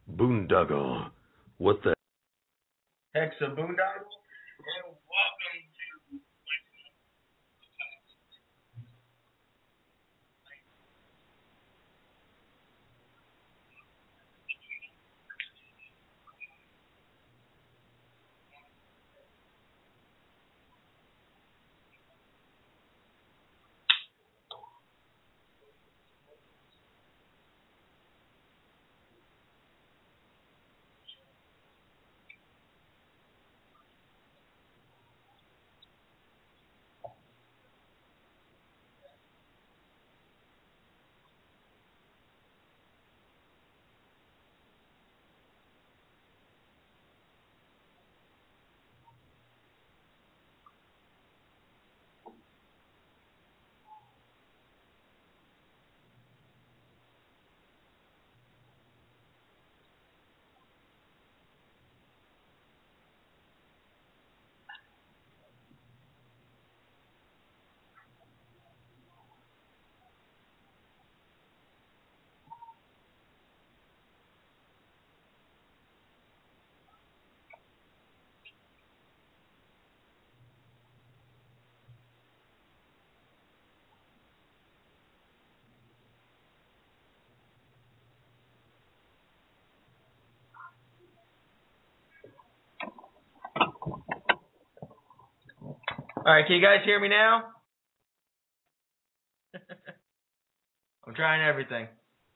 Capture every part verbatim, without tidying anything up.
Boondoggle. What the heck's a boondoggle? And welcome to All right, can you guys hear me now? I'm trying everything.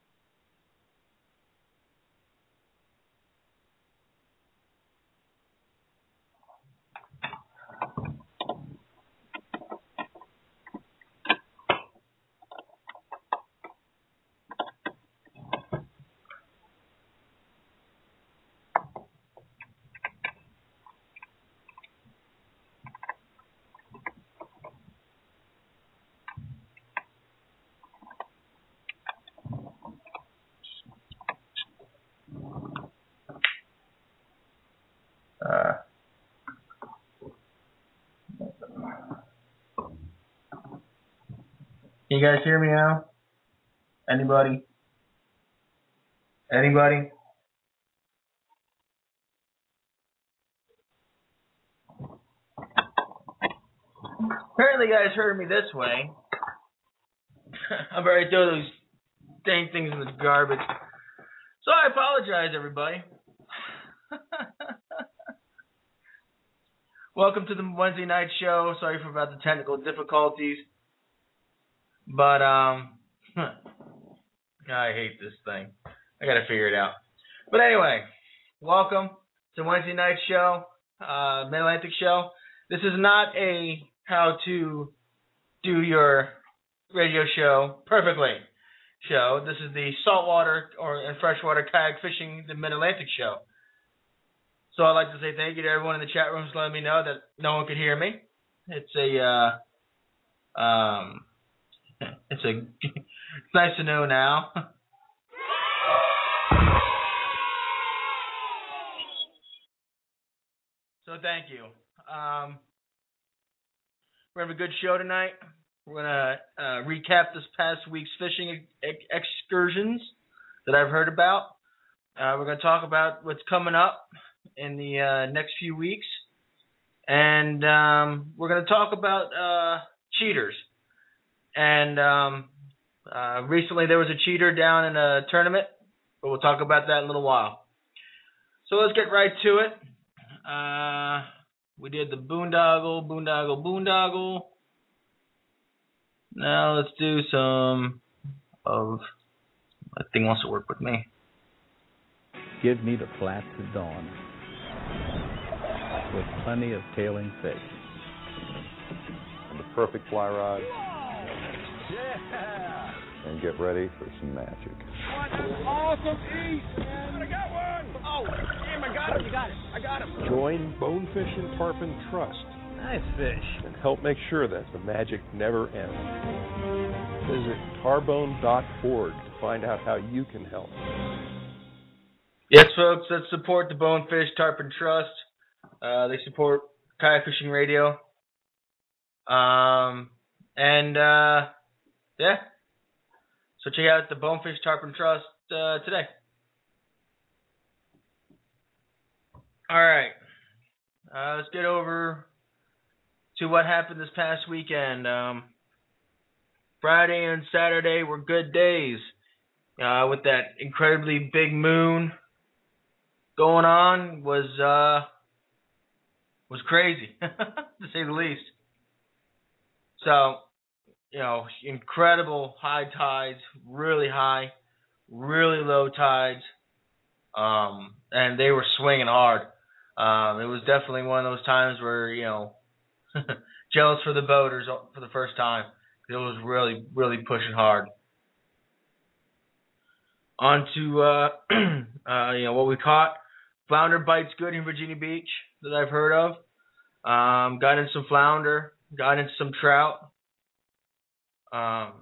Uh, can you guys hear me now? Anybody? Anybody? Apparently, you guys heard me this way. I'm ready to throw those dang things in the garbage. So I apologize, everybody. Welcome to the Wednesday night show. Sorry for about the technical difficulties. But, um, I hate this thing. I gotta figure it out. But anyway, welcome to Wednesday night show, uh, Mid-Atlantic show. This is not a how to do your radio show perfectly show. This is the saltwater or and freshwater kayak fishing the Mid-Atlantic show. So I'd like to say thank you to everyone in the chat rooms letting me know that no one could hear me. It's a, uh, um, it's a, it's nice to know now. So thank you. Um, we're going to have a good show tonight. We're going to uh, recap this past week's fishing ex- excursions that I've heard about. Uh, we're going to talk about what's coming up in the uh, next few weeks. And um, we're going to talk about uh, cheaters. And um, uh, recently there was a cheater down in a tournament, but we'll talk about that in a little while. So let's get right to it. Uh, we did the boondoggle, boondoggle, boondoggle. Now let's do some of, that thing wants to work with me. Give me the flats at dawn with plenty of tailing fish. And the perfect fly rod. Yeah! And get ready for some magic. What an awesome eat, man! I got one! Oh, damn, I got him, you got it. I got him. Join Bonefish and Tarpon Trust. Nice fish. And help make sure that the magic never ends. Visit tarbone dot org to find out how you can help. Yes, folks, let's support the Bonefish Tarpon Trust. Uh, they support Kayak Fishing Radio. Um, and, uh, yeah. So check out the Bonefish Tarpon Trust uh, today. All right. Uh, let's get over to what happened this past weekend. Um, Friday and Saturday were good days. Uh, with that incredibly big moon going on was uh, was crazy, to say the least. So, you know, incredible high tides, really high, really low tides, um, and they were swinging hard. Um, it was definitely one of those times where, you know, jealous for the boaters for the first time. It was really, really pushing hard. On to, uh, uh, you know, what we caught. Flounder bites good in Virginia Beach that I've heard of. Um, got in some flounder, got in some trout. Um,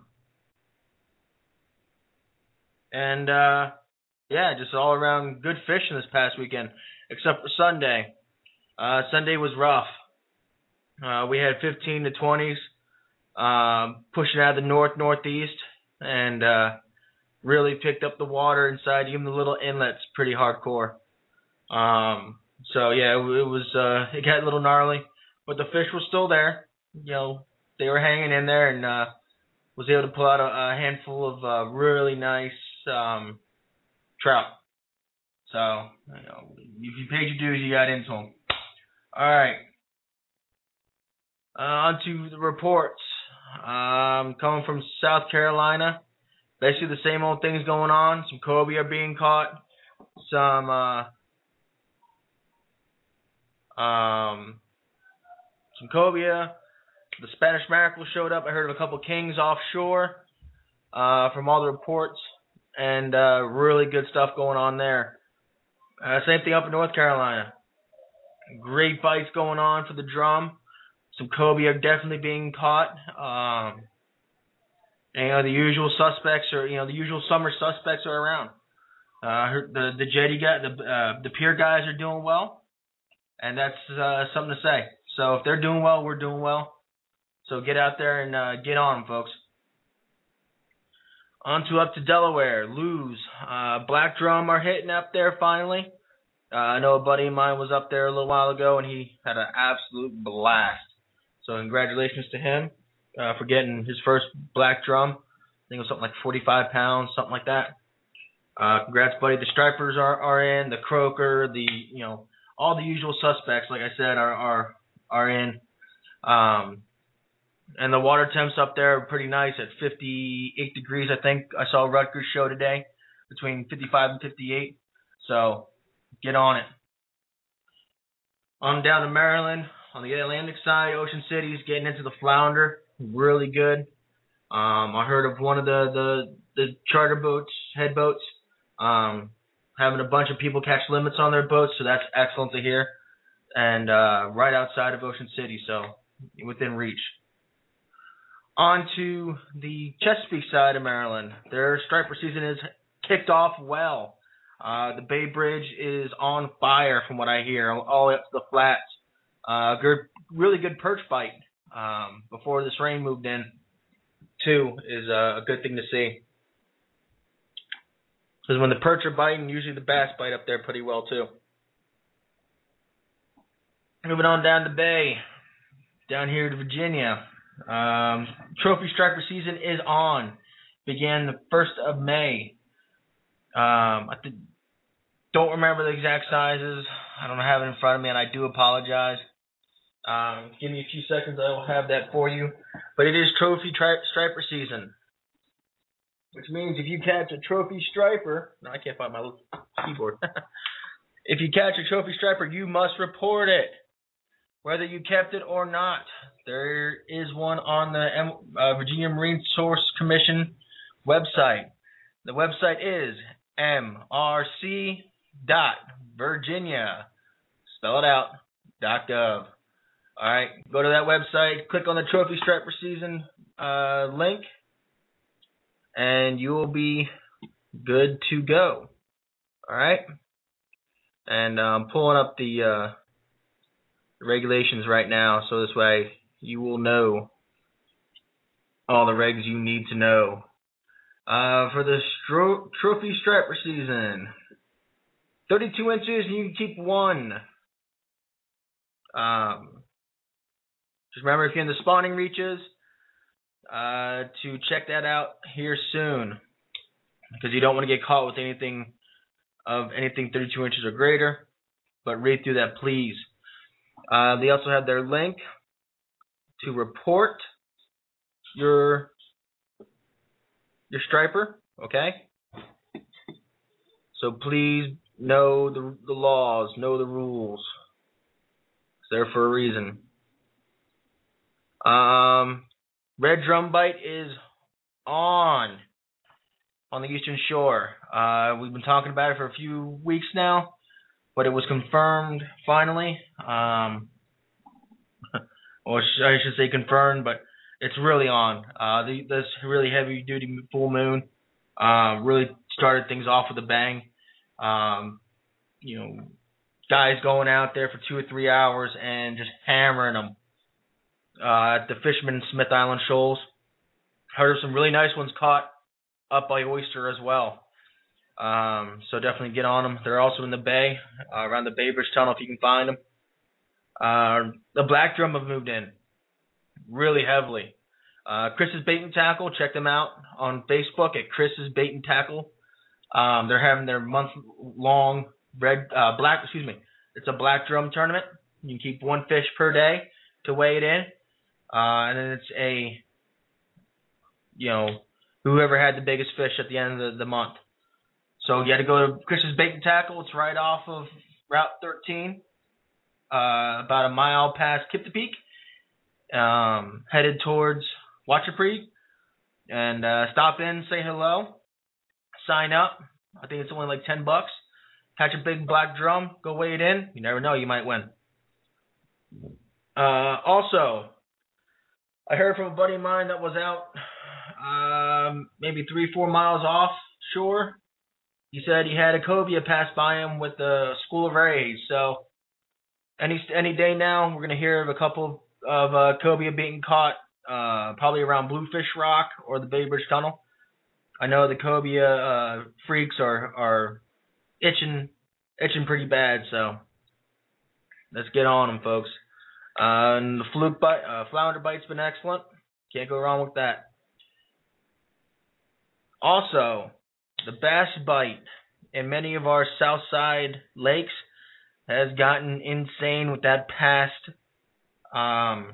and, uh, yeah, just all around good fishing this past weekend, except for Sunday. Uh, Sunday was rough. Uh, we had fifteen to twenties, um, pushing out of the north, northeast, and, uh, really picked up the water inside, even the little inlets, pretty hardcore. Um, so yeah, it, it was, uh, it got a little gnarly, but the fish were still there. You know, they were hanging in there, and, uh, was able to pull out a, a handful of, uh, really nice, um, trout. So, you know, if you paid your dues, you got into them. All right. Uh, on to the reports. Um, coming from South Carolina. Basically the same old things going on. Some cobia are being caught. Some uh, um, some cobia. The Spanish mackerel showed up. I heard of a couple kings offshore uh, from all the reports. And uh, really good stuff going on there. Uh, same thing up in North Carolina. Great bites going on for the drum. Some cobia are definitely being caught. Um, and, you know, the usual suspects are, you know, the usual summer suspects are around. Uh, the the jetty guy, the uh, the pier guys are doing well, and that's uh, something to say. So if they're doing well, we're doing well. So get out there and uh, get on them, folks. On to up to Delaware, Lewes, uh, Black Drum are hitting up there finally. Uh, I know a buddy of mine was up there a little while ago, and he had an absolute blast. So congratulations to him uh, for getting his first black drum. I think it was something like forty-five pounds, something like that. Uh, congrats, buddy. The stripers are, are in, the croaker, the you know all the usual suspects, like I said, are are are in. Um, and the water temps up there are pretty nice at fifty-eight degrees. I think I saw Rutgers show today between fifty-five and fifty-eight. So get on it. On down to Maryland. On the Atlantic side, Ocean City's getting into the flounder. Really good. Um, I heard of one of the, the, the charter boats, head boats, um, having a bunch of people catch limits on their boats, so that's excellent to hear. And uh, right outside of Ocean City, so within reach. On to the Chesapeake side of Maryland. Their striper season is kicked off well. Uh, the Bay Bridge is on fire from what I hear, all the way up to the flats. Uh, good, really good perch bite um, before this rain moved in, too, is uh, a good thing to see. Because when the perch are biting, usually the bass bite up there pretty well, too. Moving on down the bay, down here to Virginia. Um, trophy striper season is on. Began the first of May. Um, I th- don't remember the exact sizes. I don't have it in front of me, and I do apologize. Um, give me a few seconds, I will have that for you. But it is trophy tri- striper season, which means if you catch a trophy striper, no, I can't find my little keyboard. If you catch a trophy striper, you must report it, whether you kept it or not. There is one on the uh, Virginia Marine Source Commission website. The website is m r c dot virginia, spell it out, dot gov. All right, go to that website, click on the Trophy Striper Season uh, link, and you will be good to go. All right? And I'm pulling up the, uh, the regulations right now, so this way you will know all the regs you need to know. Uh, for the stro- Trophy Striper Season, thirty-two inches, and you can keep one. Um, just remember, if you're in the spawning reaches, uh, to check that out here soon, because you don't want to get caught with anything of anything thirty-two inches or greater. But read through that, please. Uh, they also have their link to report your your striper, okay? So please know the the laws, know the rules. It's there for a reason. Um, red drum bite is on on the Eastern Shore. Uh, we've been talking about it for a few weeks now, but it was confirmed finally. Um, or I should say confirmed, but it's really on. Uh, the, this really heavy duty full moon uh, really started things off with a bang. Um, you know, guys going out there for two or three hours and just hammering them uh, at the Fisherman and Smith Island shoals. Heard of some really nice ones caught up by Oyster as well. Um, so definitely get on them. They're also in the bay, uh, around the Bay Bridge Tunnel if you can find them. Uh, the Black Drum have moved in really heavily. Uh, Chris's Bait and Tackle, check them out on Facebook at Chris's Bait and Tackle. Um, they're having their month-long red, uh, black, excuse me, it's a black drum tournament. You can keep one fish per day to weigh it in. Uh, and then it's a, you know, whoever had the biggest fish at the end of the, the month. So you got to go to Chris's Bait and Tackle. It's right off of Route thirteen, uh, about a mile past Kip the Peak, um, headed towards Wachapreed. And uh, stop in, say hello, sign up. I think it's only like ten bucks. Catch a big black drum, go weigh it in. You never know, you might win. Uh, also, I heard from a buddy of mine that was out um, maybe three, four miles offshore. He said he had a cobia pass by him with the school of rays. So any any day now, we're going to hear of a couple of uh, cobia being caught, uh, probably around Bluefish Rock or the Bay Bridge Tunnel. I know the cobia uh, freaks are are itching itching pretty bad, so let's get on them, folks. Uh, and the fluke bite, uh, flounder bite's been excellent. Can't go wrong with that. Also, the bass bite in many of our south side lakes has gotten insane with that past um,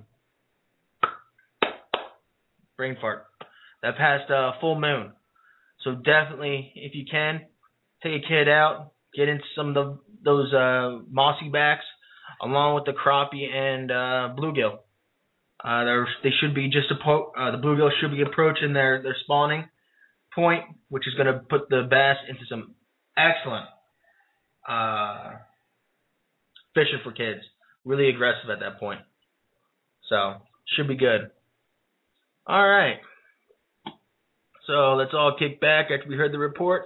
brain fart, that past uh, full moon. So definitely, if you can, take a kid out, get into some of the, those uh, mossy backs, along with the crappie and uh, bluegill. Uh, they should be just appo- uh, the bluegill should be approaching their, their spawning point, which is going to put the bass into some excellent uh, fishing for kids. Really aggressive at that point. So, should be good. All right. So, let's all kick back after we heard the reports.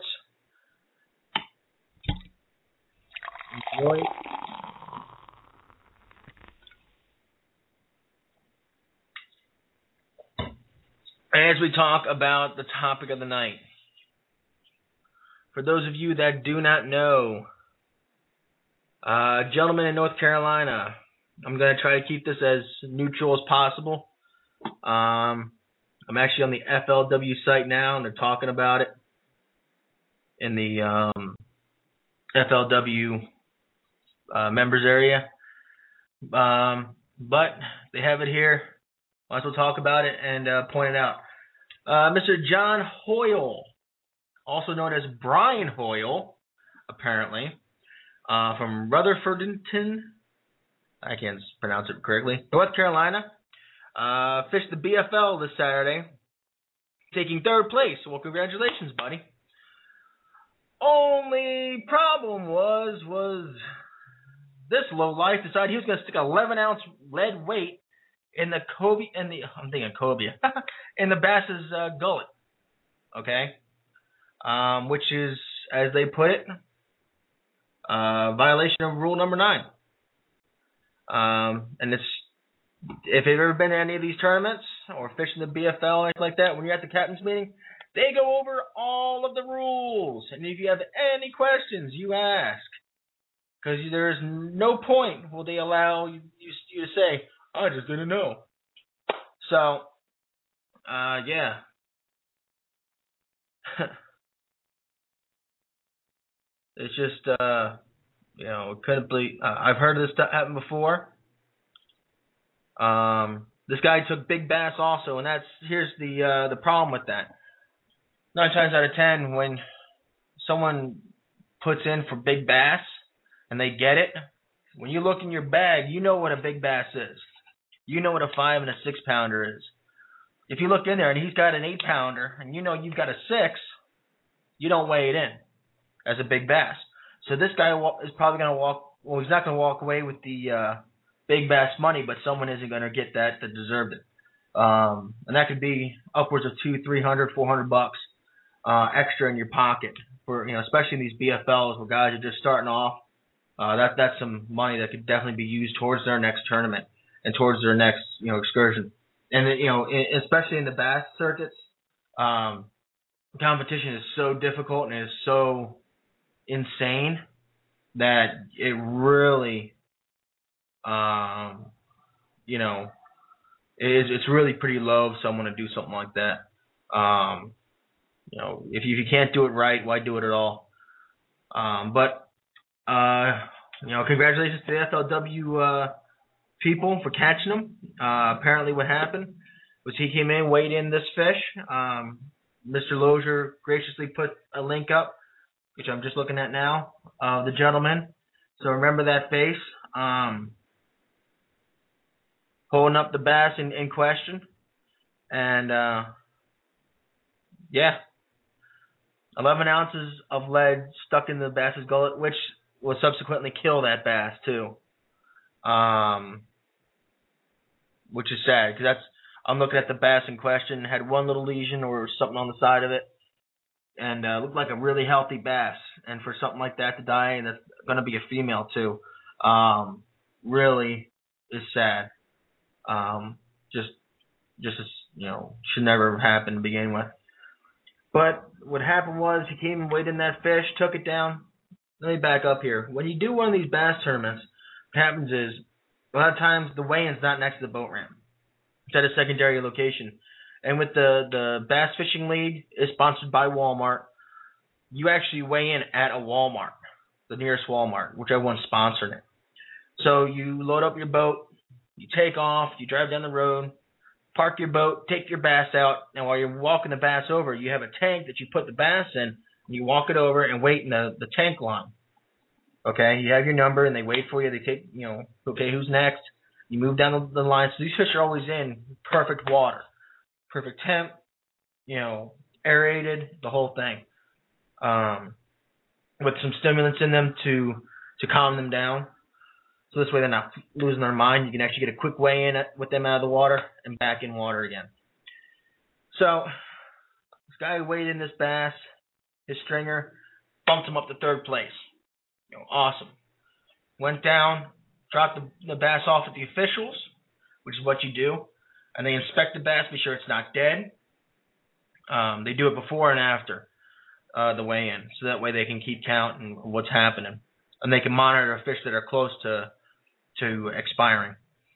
Enjoy. As we talk about the topic of the night, for those of you that do not know, uh, gentlemen in North Carolina, I'm going to try to keep this as neutral as possible. Um, I'm actually on the F L W site now, and they're talking about it in the um, F L W uh, members area. Um, but they have it here. Might as well talk about it and uh, point it out. Uh, Mister John Hoyle, also known as Brian Hoyle, apparently, uh, from Rutherfordton, I can't pronounce it correctly, North Carolina, uh, fished the B F L this Saturday, taking third place. Well, congratulations, buddy. Only problem was, was this lowlife decided he was going to stick an eleven ounce lead weight in the cobia, in the, I'm thinking cobia, in the bass's uh, gullet, okay? Um, which is, as they put it, uh, violation of rule number nine. Um, and it's, if you've ever been to any of these tournaments or fishing the B F L or anything like that, when you're at the captain's meeting, they go over all of the rules. And if you have any questions, you ask. Because there's no point will they allow you, you, you to say, I just didn't know. So, uh, yeah. It's just, uh, you know, couldn't believe. Uh, I've heard this happen before. Um, this guy took big bass also, and that's here's the uh, the problem with that. Nine times out of ten, when someone puts in for big bass and they get it, when you look in your bag, you know what a big bass is. You know what a five and a six pounder is. If you look in there and he's got an eight pounder and you know you've got a six, you don't weigh it in as a big bass. So this guy is probably going to walk, well, he's not going to walk away with the uh, big bass money, but someone isn't going to get that that deserved it. Um, and that could be upwards of two, three hundred, four hundred bucks uh, extra in your pocket for, you know, especially in these B F Ls where guys are just starting off. Uh, that that's some money that could definitely be used towards their next tournament and towards their next, you know, excursion. And you know, especially in the bass circuits, um, competition is so difficult and is so insane that it really, um, you know, it is, it's really pretty low of someone to do something like that. Um, you know, if you, if you can't do it right, why do it at all? Um, but, uh, you know, congratulations to the F L W uh, people for catching them. Uh, apparently what happened was he came in, weighed in this fish. Um, Mister Lozier graciously put a link up, which I'm just looking at now, of the gentleman. So remember that face. Um, holding up the bass in, in question. And, uh, yeah, eleven ounces of lead stuck in the bass's gullet, which will subsequently kill that bass, too. Um, which is sad, because that's, I'm looking at the bass in question, had one little lesion or something on the side of it, and uh, looked like a really healthy bass. And for something like that to die, and that's going to be a female too, um, really is sad. Um, just, just you know, should never have happened to begin with. But what happened was he came and weighed in that fish, took it down. Let me back up here. When you do one of these bass tournaments, what happens is a lot of times the weigh-in's not next to the boat ramp. It's at a secondary location. And with the, the Bass Fishing League is sponsored by Walmart, you actually weigh in at a Walmart, the nearest Walmart, whichever one's sponsoring it. So you load up your boat, you take off, you drive down the road, park your boat, take your bass out, and while you're walking the bass over, you have a tank that you put the bass in, and you walk it over and wait in the, the tank line. Okay, you have your number, and they wait for you. They take, you know, okay, who's next? You move down the, the line. So these fish are always in perfect water, perfect temp, you know, aerated, the whole thing, um, with some stimulants in them to to calm them down. So this way they're not losing their mind. You can actually get a quick weigh in with them out of the water and back in water again. So this guy weighed in this bass, his stringer, bumped him up to third place. You know, awesome. Went down, dropped the, the bass off at the officials, which is what you do, and they inspect the bass, be sure it's not dead. Um, they do it before and after uh, the weigh-in, so that way they can keep count and what's happening, and they can monitor fish that are close to to expiring.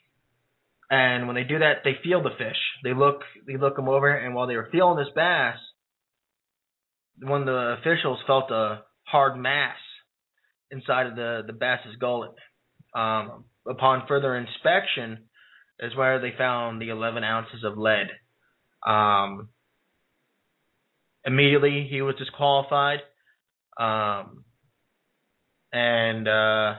And when they do that, they feel the fish. They look they look them over, and while they were feeling this bass, one of the officials felt a hard mass inside of the, the bass's gullet. Um, upon further inspection is where they found the eleven ounces of lead. Um, immediately, he was disqualified. Um, and, uh,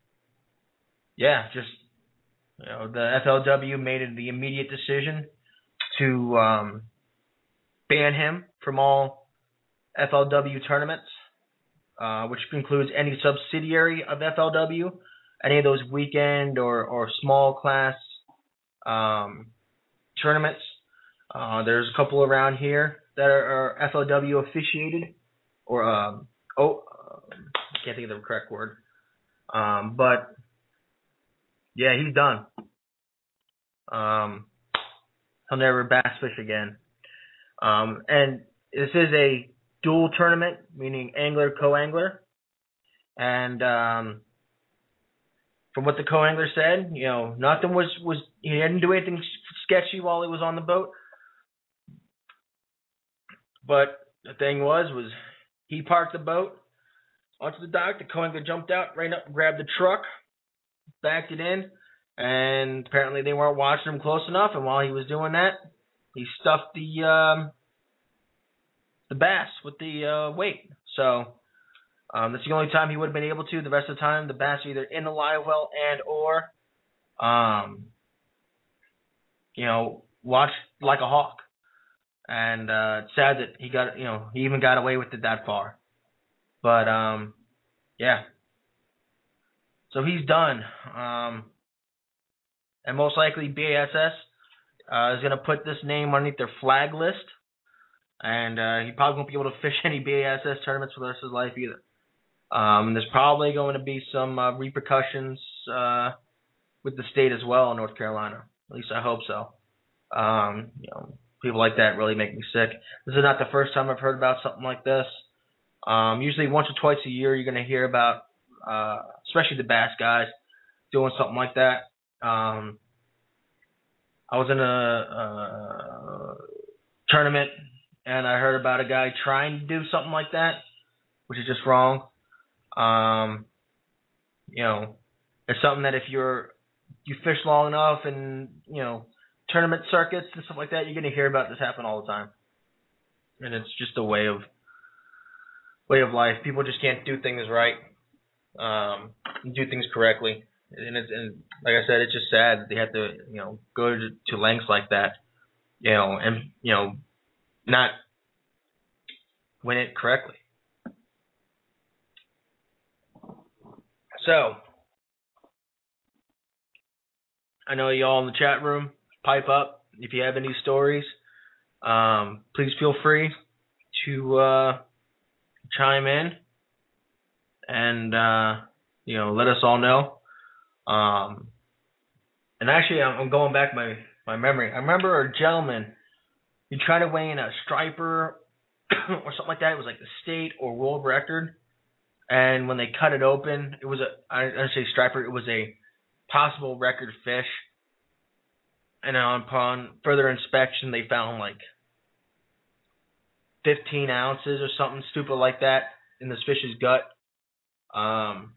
yeah, just, you know, the F L W made it the immediate decision to um, ban him from all F L W tournaments, uh, which includes any subsidiary of F L W, any of those weekend or, or small class um, tournaments. Uh, there's a couple around here that are, are F L W officiated, or um, oh, I can't think of the correct word. Um, but yeah, he's done. Um, he'll never bass fish again. Um, and this is a dual tournament, meaning angler co-angler, and um, from what the co-angler said, you know, nothing was, was he didn't do anything sketchy while he was on the boat. But the thing was, was he parked the boat onto the dock. The co-angler jumped out, ran up, grabbed the truck, backed it in, and apparently they weren't watching him close enough. And while he was doing that, he stuffed the um, the bass with the uh, weight. So um, that's the only time he would have been able to. The rest of the time, the bass are either in the live well and or, um, you know, watched like a hawk. And uh, it's sad that he got, you know, he even got away with it that far. But um, yeah. So he's done. Um, and most likely B A S S uh, is going to put this name underneath their flag list. And uh, he probably won't be able to fish any B A S S tournaments for the rest of his life either. Um, there's probably going to be some uh, repercussions uh, with the state as well in North Carolina. At least I hope so. Um, you know, people like that really make me sick. This is not the first time I've heard about something like this. Um, usually once or twice a year you're going to hear about, uh, especially the bass guys, doing something like that. Um, I was in a, a tournament and I heard about a guy trying to do something like that, which is just wrong. Um, you know, it's something that if you're you fish long enough and, you know, tournament circuits and stuff like that, you're going to hear about this happen all the time. And it's just a way of way of life. People just can't do things right, um, do things correctly. And, it's, and like I said, it's just sad that they have to, you know, go to, to lengths like that, you know, and, you know, not win it correctly. So, I know y'all in the chat room, pipe up if you have any stories. Um, please feel free to uh, chime in and uh, you know, let us all know. Um, and actually, I'm, I'm going back my my memory. I remember a gentleman who tried to weigh in a striper or something like that. It was like the state or world record. And when they cut it open, it was a I don't say striper. It was a possible record fish. And upon further inspection, they found like fifteen ounces or something stupid like that in this fish's gut. Um,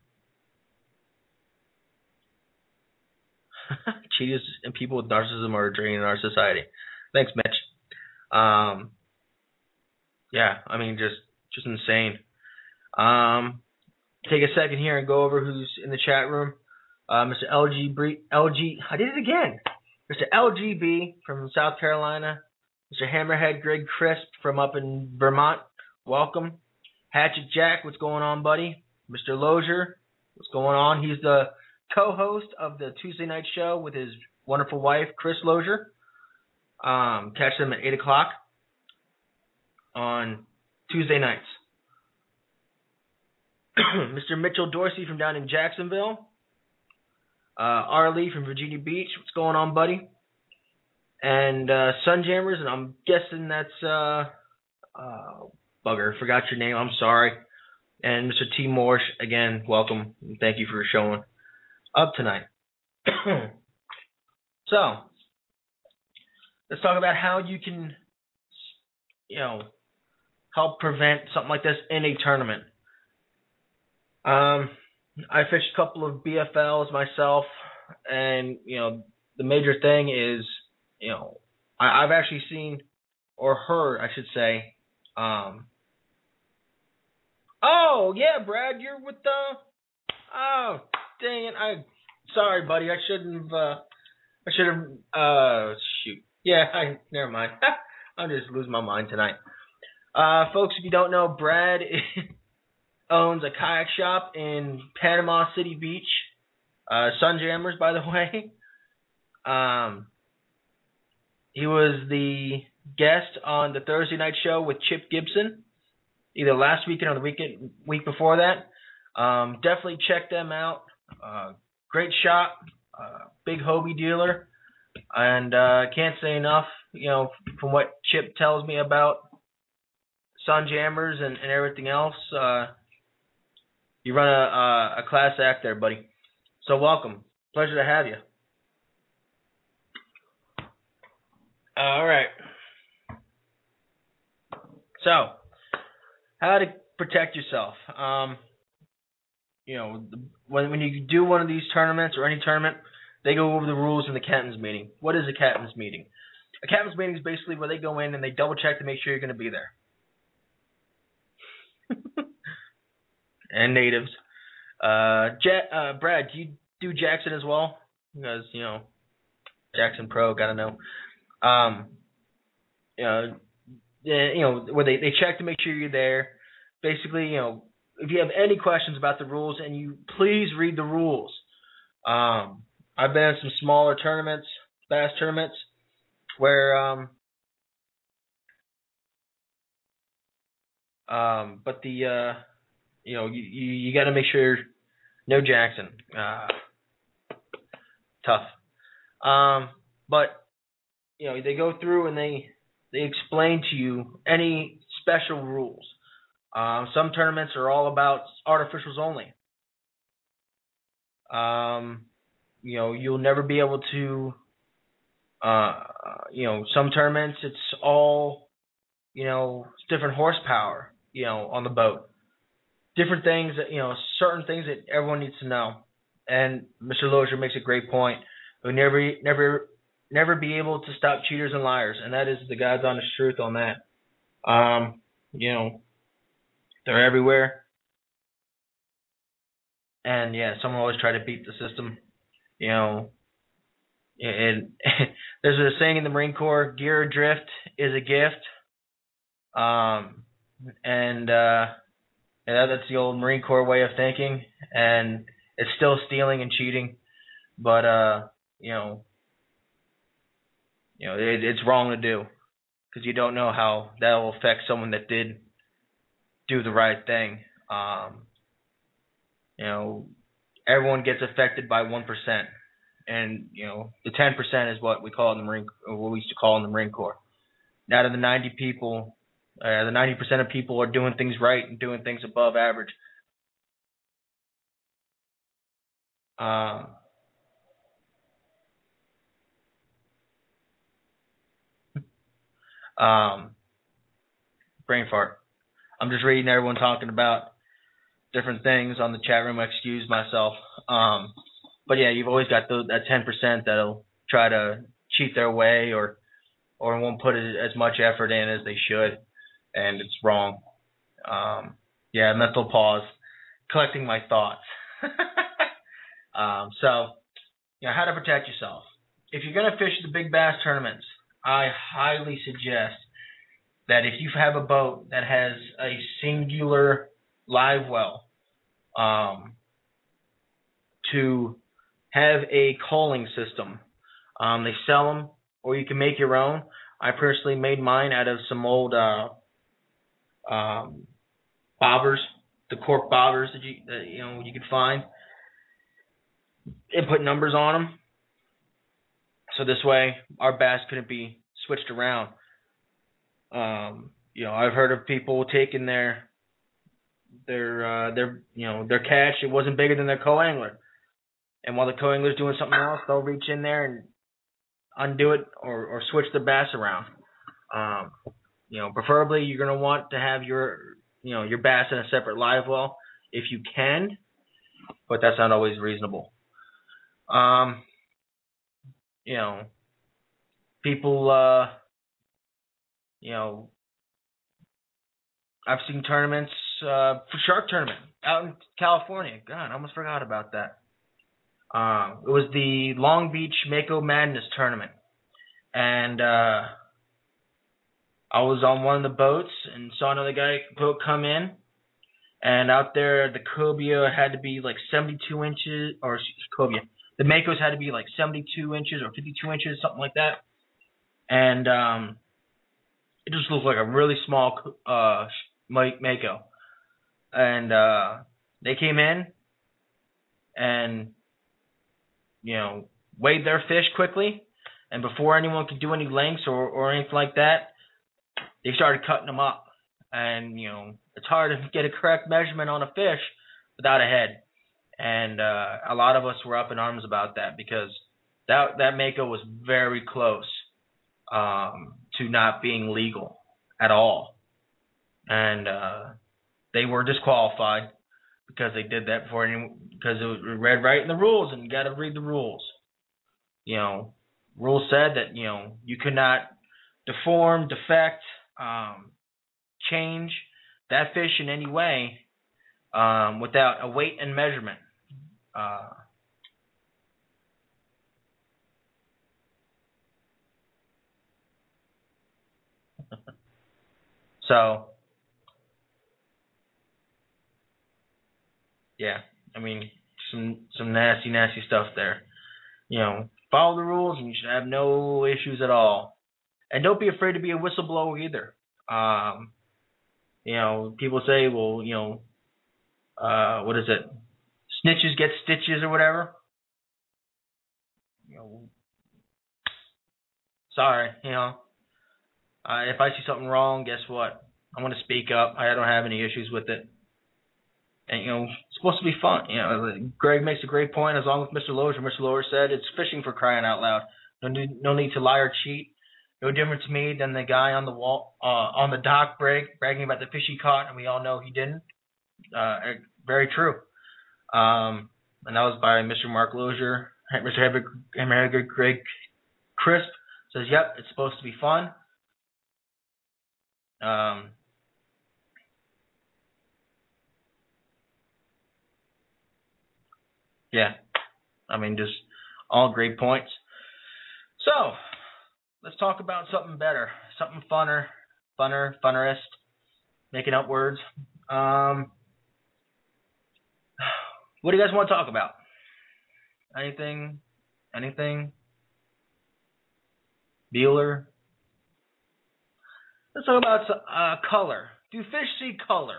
cheaters and people with narcissism are draining our society. Thanks, Mitch. Um, yeah, I mean, just just insane. Um, take a second here and go over who's in the chat room. Uh, Mister L G B, L G, I did it again. Mister L G B from South Carolina. Mister Hammerhead Greg Crisp from up in Vermont. Welcome. Hatchet Jack, what's going on, buddy? Mister Lozier, what's going on? He's the co-host of the Tuesday night show with his wonderful wife, Chris Lozier. Um, catch them at eight o'clock on Tuesday nights. Mister Mitchell Dorsey from down in Jacksonville. Uh, Arlie from Virginia Beach. What's going on, buddy? And uh, Sunjammers, and I'm guessing that's uh, uh, bugger. Forgot your name. I'm sorry. And Mister T. Morsh, again, welcome. Thank you for showing up tonight. So, let's talk about how you can, you know, help prevent something like this in a tournament. Um, I fished a couple of B F Ls myself, and, you know, the major thing is, you know, I, I've actually seen, or heard, I should say, um, oh, yeah, Brad, you're with the, oh, dang it, I, sorry, buddy, I shouldn't have, uh, I should have, uh, shoot, yeah, I, never mind, I'm just losing my mind tonight. Uh, folks, if you don't know, Brad owns a kayak shop in Panama City Beach, uh, Sunjammers, by the way. Um, he was the guest on the Thursday night show with Chip Gibson, either last weekend or the weekend week before that. Um, definitely check them out. Uh, great shop, uh, big Hobie dealer, and uh, can't say enough. You know, from what Chip tells me about Sunjammers and, and everything else. Uh, you run a, a, a class act there, buddy. So welcome. Pleasure to have you. All right. So, how to protect yourself. Um, you know, when when you do one of these tournaments or any tournament, they go over the rules in the captain's meeting. What is a captain's meeting? A captain's meeting is basically where they go in and they double check to make sure you're going to be there. And natives. Uh, ja- uh, Brad, do you do Jackson as well? Because, you know, Jackson Pro, gotta know. Um, you know, you know, where they, they check to make sure you're there. Basically, you know, if you have any questions about the rules, and you please read the rules. Um, I've been in some smaller tournaments, bass tournaments, where um, um, but the uh, you know, you you, you got to make sure no Jackson, uh, tough. Um, but you know, they go through and they they explain to you any special rules. Um, some tournaments are all about artificials only. Um, you know, you'll never be able to. Uh, you know, some tournaments it's all, you know, different horsepower. You know, on the boat, different things that you know, certain things that everyone needs to know. And Mister Lozier makes a great point. We never, never, never be able to stop cheaters and liars, and that is the God's honest truth on that. Um, you know, they're everywhere, and yeah, someone always try to beat the system. You know, and there's a saying in the Marine Corps: "Gear adrift is a gift." Um, and uh, yeah, that's the old Marine Corps way of thinking, and it's still stealing and cheating, but uh, you know, you know, it, it's wrong to do because you don't know how that will affect someone that did do the right thing. Um, you know, everyone gets affected by one percent, and you know, the ten percent is what we call in the Marine, or what we used to call in the Marine Corps. Out of the ninety people, uh, the ninety percent of people are doing things right and doing things above average. Uh, um, brain fart. I'm just reading everyone talking about different things on the chat room. I excuse myself. Um, but yeah, you've always got the, that ten percent that'll try to cheat their way or or won't put as much effort in as they should, and it's wrong. Um, yeah, mental pause, collecting my thoughts. um, so, you know, how to protect yourself. If you're going to fish the big bass tournaments, I highly suggest that if you have a boat that has a singular live well, um, to have a culling system. Um, they sell them, or you can make your own. I personally made mine out of some old uh, um, bobbers, the cork bobbers that you that, you know you could find, and put numbers on them. So this way, our bass couldn't be switched around. Um, you know, I've heard of people taking their their uh, their you know their catch. It wasn't bigger than their co-angler, and while the co-angler's doing something else, they'll reach in there and undo it or, or switch the bass around. Um, you know, preferably you're going to want to have your you know your bass in a separate live well if you can, but that's not always reasonable. Um, you know, people, uh, you know, I've seen tournaments uh, for shark tournament out in California. God, I almost forgot about that. Um, it was the Long Beach Mako Madness tournament, and uh, I was on one of the boats and saw another guy boat come in, and out there the cobia had to be like seventy-two inches, or cobia, the Makos had to be like seventy-two inches or fifty-two inches, something like that, and um, it just looked like a really small uh, Mako, and uh, they came in and you know weighed their fish quickly, and before anyone could do any lengths or, or anything like that, they started cutting them up. And, you know, it's hard to get a correct measurement on a fish without a head. And uh, a lot of us were up in arms about that because that that Mako was very close um, to not being legal at all. And uh, they were disqualified because they did that before any, because it was read right in the rules, and you got to read the rules. You know, rules said that, you know, you could not deform, defect, um, change that fish in any way um, without a weight and measurement. Uh, so, yeah, I mean, some some nasty, nasty stuff there. You know, follow the rules and you should have no issues at all. And don't be afraid to be a whistleblower either. Um, you know, people say, well, you know, uh, what is it? Snitches get stitches or whatever. You know, sorry, you know. Uh, if I see something wrong, guess what? I'm going to speak up. I don't have any issues with it. And, you know, it's supposed to be fun. You know, Greg makes a great point, as long as Mister Lower, Mister Lower said, it's fishing for crying out loud. No need, no need to lie or cheat. No different to me than the guy on the wall, uh, on the dock brag, bragging about the fish he caught, and we all know he didn't. Uh, very true. Um, and that was by Mister Mark Lozier. Mister Hammerhead Greg Crisp says, yep, it's supposed to be fun. Um, yeah, I mean, just all great points. So, let's talk about something better, something funner, funner, funnerest, making up words. Um, what do you guys want to talk about? Anything? Anything? Bueller? Let's talk about uh, color. Do fish see color?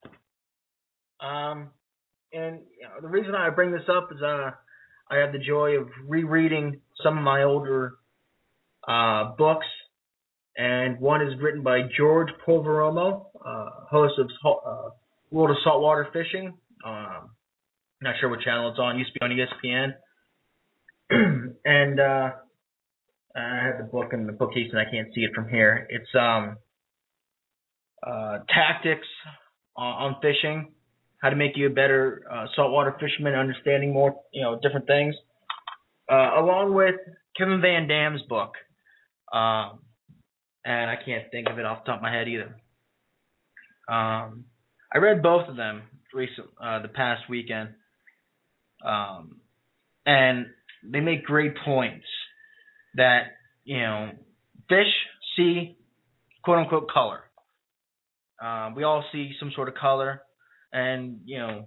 Um, and you know, the reason I bring this up is uh, I have the joy of rereading some of my older uh, books, and one is written by George Polveromo, uh, host of uh, World of Saltwater Fishing. Um, not sure what channel it's on. It used to be on E S P N. and uh, I have the book in the bookcase, and I can't see it from here. It's um, uh, tactics on, on fishing, how to make you a better uh, saltwater fisherman, understanding more, you know, different things, uh, along with Kevin Van Dam's book. Um, and I can't think of it off the top of my head either. Um, I read both of them recent, uh, the past weekend, um, and they make great points that, you know, fish see quote-unquote color. Uh, we all see some sort of color, and, you know,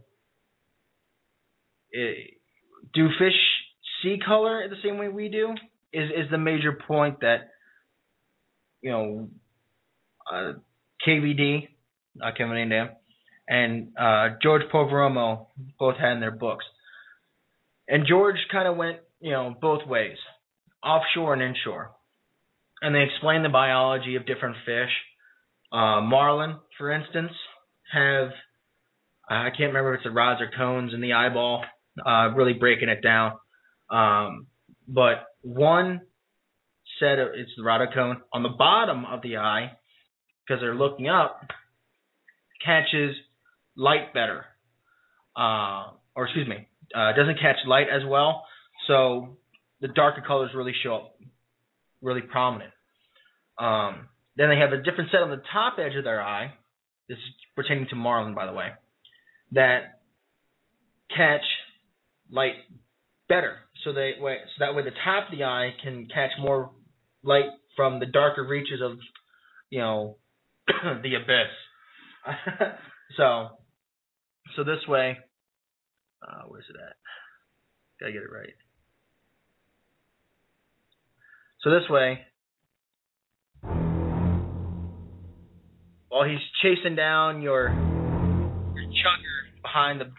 it, do fish see color the same way we do? Is is the major point that, you know, uh, K V D, uh, Kevin Van Dam, and uh, George Polveromo both had in their books. And George kind of went, you know, both ways, offshore and inshore. And they explained the biology of different fish. Uh, marlin, for instance, have, I can't remember if it's the rods or cones in the eyeball, uh, really breaking it down. Um, but one set of, it's the rod or cone, on the bottom of the eye, because they're looking up, catches light better. Uh, or excuse me, uh, doesn't catch light as well. So the darker colors really show up really prominent. Um, then they have a different set on the top edge of their eye. This is pertaining to marlin, by the way, that catch light better. So they so that way the top of the eye can catch more light from the darker reaches of, you know, the abyss. so so this way, uh, where's it at? Gotta get it right. So this way, while he's chasing down your your chugger behind the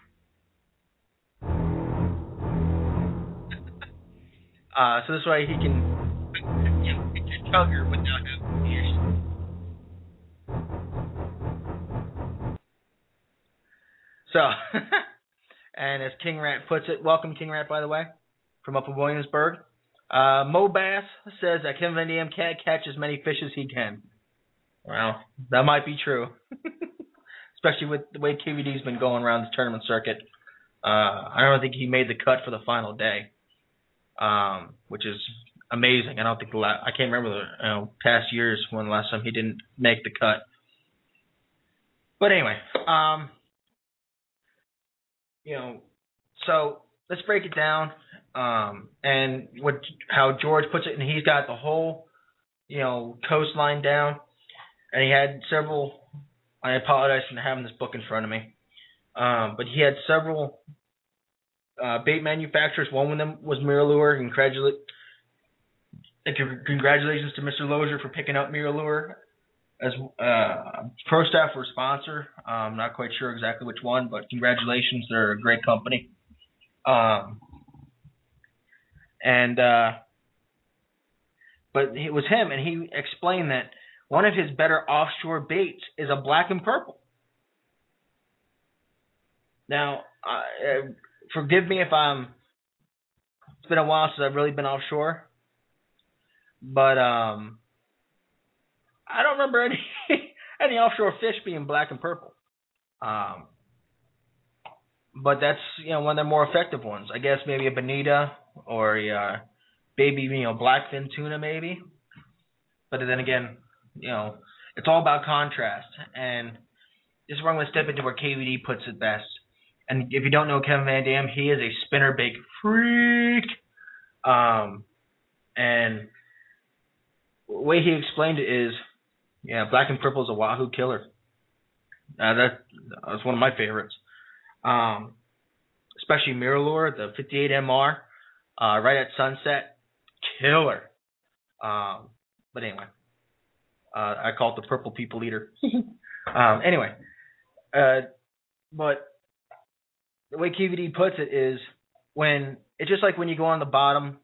uh, so this way he can, you know, get your chugger without having ears. So And as King Rat puts it, welcome King Rat, by the way, from up in Williamsburg. Uh, Mo Bass says that Kevin Van Dam can't catch as many fish as he can. Well, that might be true, especially with the way K V D's been going around the tournament circuit. Uh, I don't think he made the cut for the final day, um, which is amazing. I don't think the la- I can't remember the you know, past years when the last time he didn't make the cut. But anyway, um, you know, so let's break it down. Um, and what how George puts it, and he's got the whole, you know, coastline down, and he had several. I apologize for not having this book in front of me, um, but he had several uh, bait manufacturers. One of them was Mirrolure. Congratulations, congratulations to Mister Lozier for picking up Mirrolure as uh, Pro Staff or sponsor. I'm not quite sure exactly which one, but congratulations. They're a great company. Um, And, uh, but it was him, and he explained that one of his better offshore baits is a black and purple. Now, uh, forgive me if I'm, it's been a while since I've really been offshore, but um, I don't remember any any offshore fish being black and purple. Um, but that's, you know, one of the more effective ones. I guess maybe a bonita or a uh, baby, you know, blackfin tuna maybe. But then again, you know, it's all about contrast. And this is where I'm going to step into where K V D puts it best. And if you don't know Kevin Van Dam, he is a spinnerbait freak. Um, and the way he explained it is, yeah, black and purple is a wahoo killer. Uh, that that's one of my favorites. Um, especially Mirrolure, the fifty-eight M R, uh, right at sunset, killer. Um, but anyway, uh, I call it the purple people eater. um, anyway, uh, but the way K V D puts it is when it's just like when you go on the bottom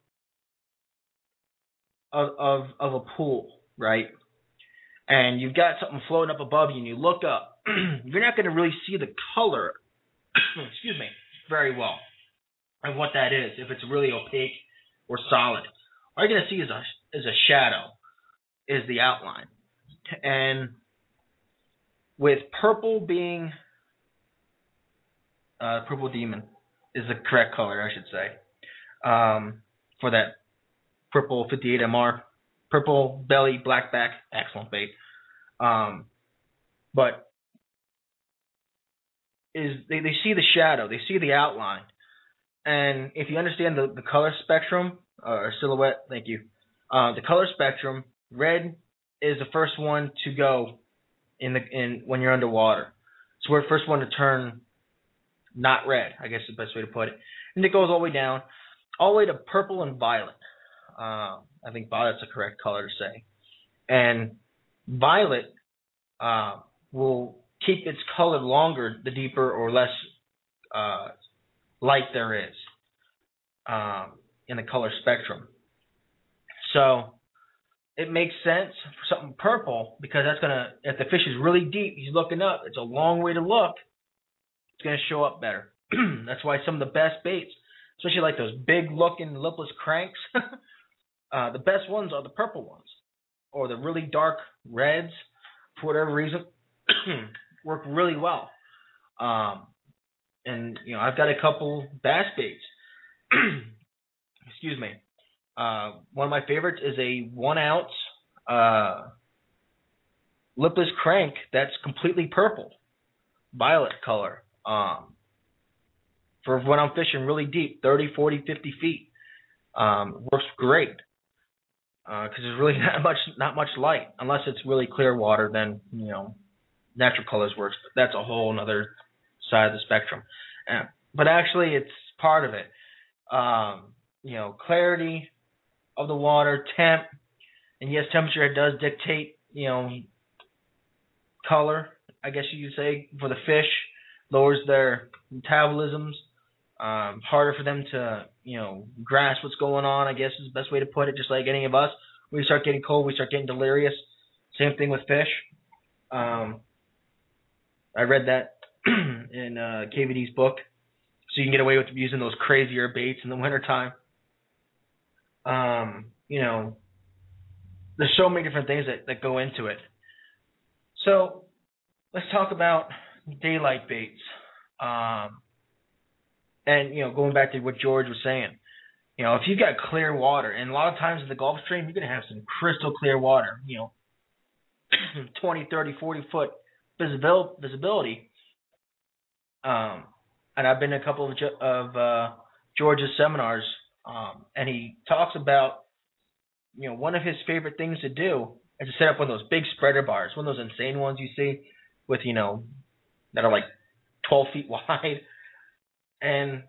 of of, of a pool, right? And you've got something floating up above you, and you look up. You're not going to really see the color. excuse me, very well, of what that is, if it's really opaque or solid. All you're going to see is a, is a shadow, is the outline. And with purple being, uh, purple demon is the correct color, I should say, um, for that purple fifty-eight M R, purple belly, black back, excellent bait. Um, but is they, they see the shadow, they see the outline. And if you understand the, the color spectrum, uh, or silhouette, thank you, uh, the color spectrum, red is the first one to go in the in when you're underwater. So we're the first one to turn not red, I guess is the best way to put it. And it goes all the way down, all the way to purple and violet. Uh, I think violet's the correct color to say. And violet uh, will keep its color longer the deeper or less uh, light there is um, in the color spectrum. So it makes sense for something purple because that's going to, if the fish is really deep, he's looking up, it's a long way to look, it's going to show up better. That's why some of the best baits, especially like those big looking lipless cranks, uh, the best ones are the purple ones or the really dark reds for whatever reason. Work really well. Um, and, you know, I've got a couple bass baits. Excuse me. Uh, one of my favorites is a one ounce uh, lipless crank that's completely purple, violet color. Um, for when I'm fishing really deep, thirty, forty, fifty feet. Um, works great. Because uh, there's really not much, not much light. Unless it's really clear water, then, you know, natural colors works, but that's a whole other side of the spectrum. Uh, but actually, it's part of it. Um, you know, clarity of the water, temp, and yes, temperature does dictate, you know, color, I guess you could say, for the fish, lowers their metabolisms, um, harder for them to, you know, grasp what's going on, I guess is the best way to put it, just like any of us. We start getting cold, we start getting delirious. Same thing with fish. Um, I read that in uh, K V D's book, so you can get away with using those crazier baits in the wintertime. Um, you know, there's so many different things that, that go into it. So let's talk about daylight baits. Um, and, you know, going back to what George was saying, you know, if you've got clear water, and a lot of times in the Gulf Stream, you're going to have some crystal clear water, you know, twenty, thirty, forty foot visibil- visibility. Um, and I've been to a couple of, of uh, George's seminars, um, and he talks about, you know, one of his favorite things to do is to set up one of those big spreader bars, one of those insane ones you see with, you know, that are like twelve feet wide, and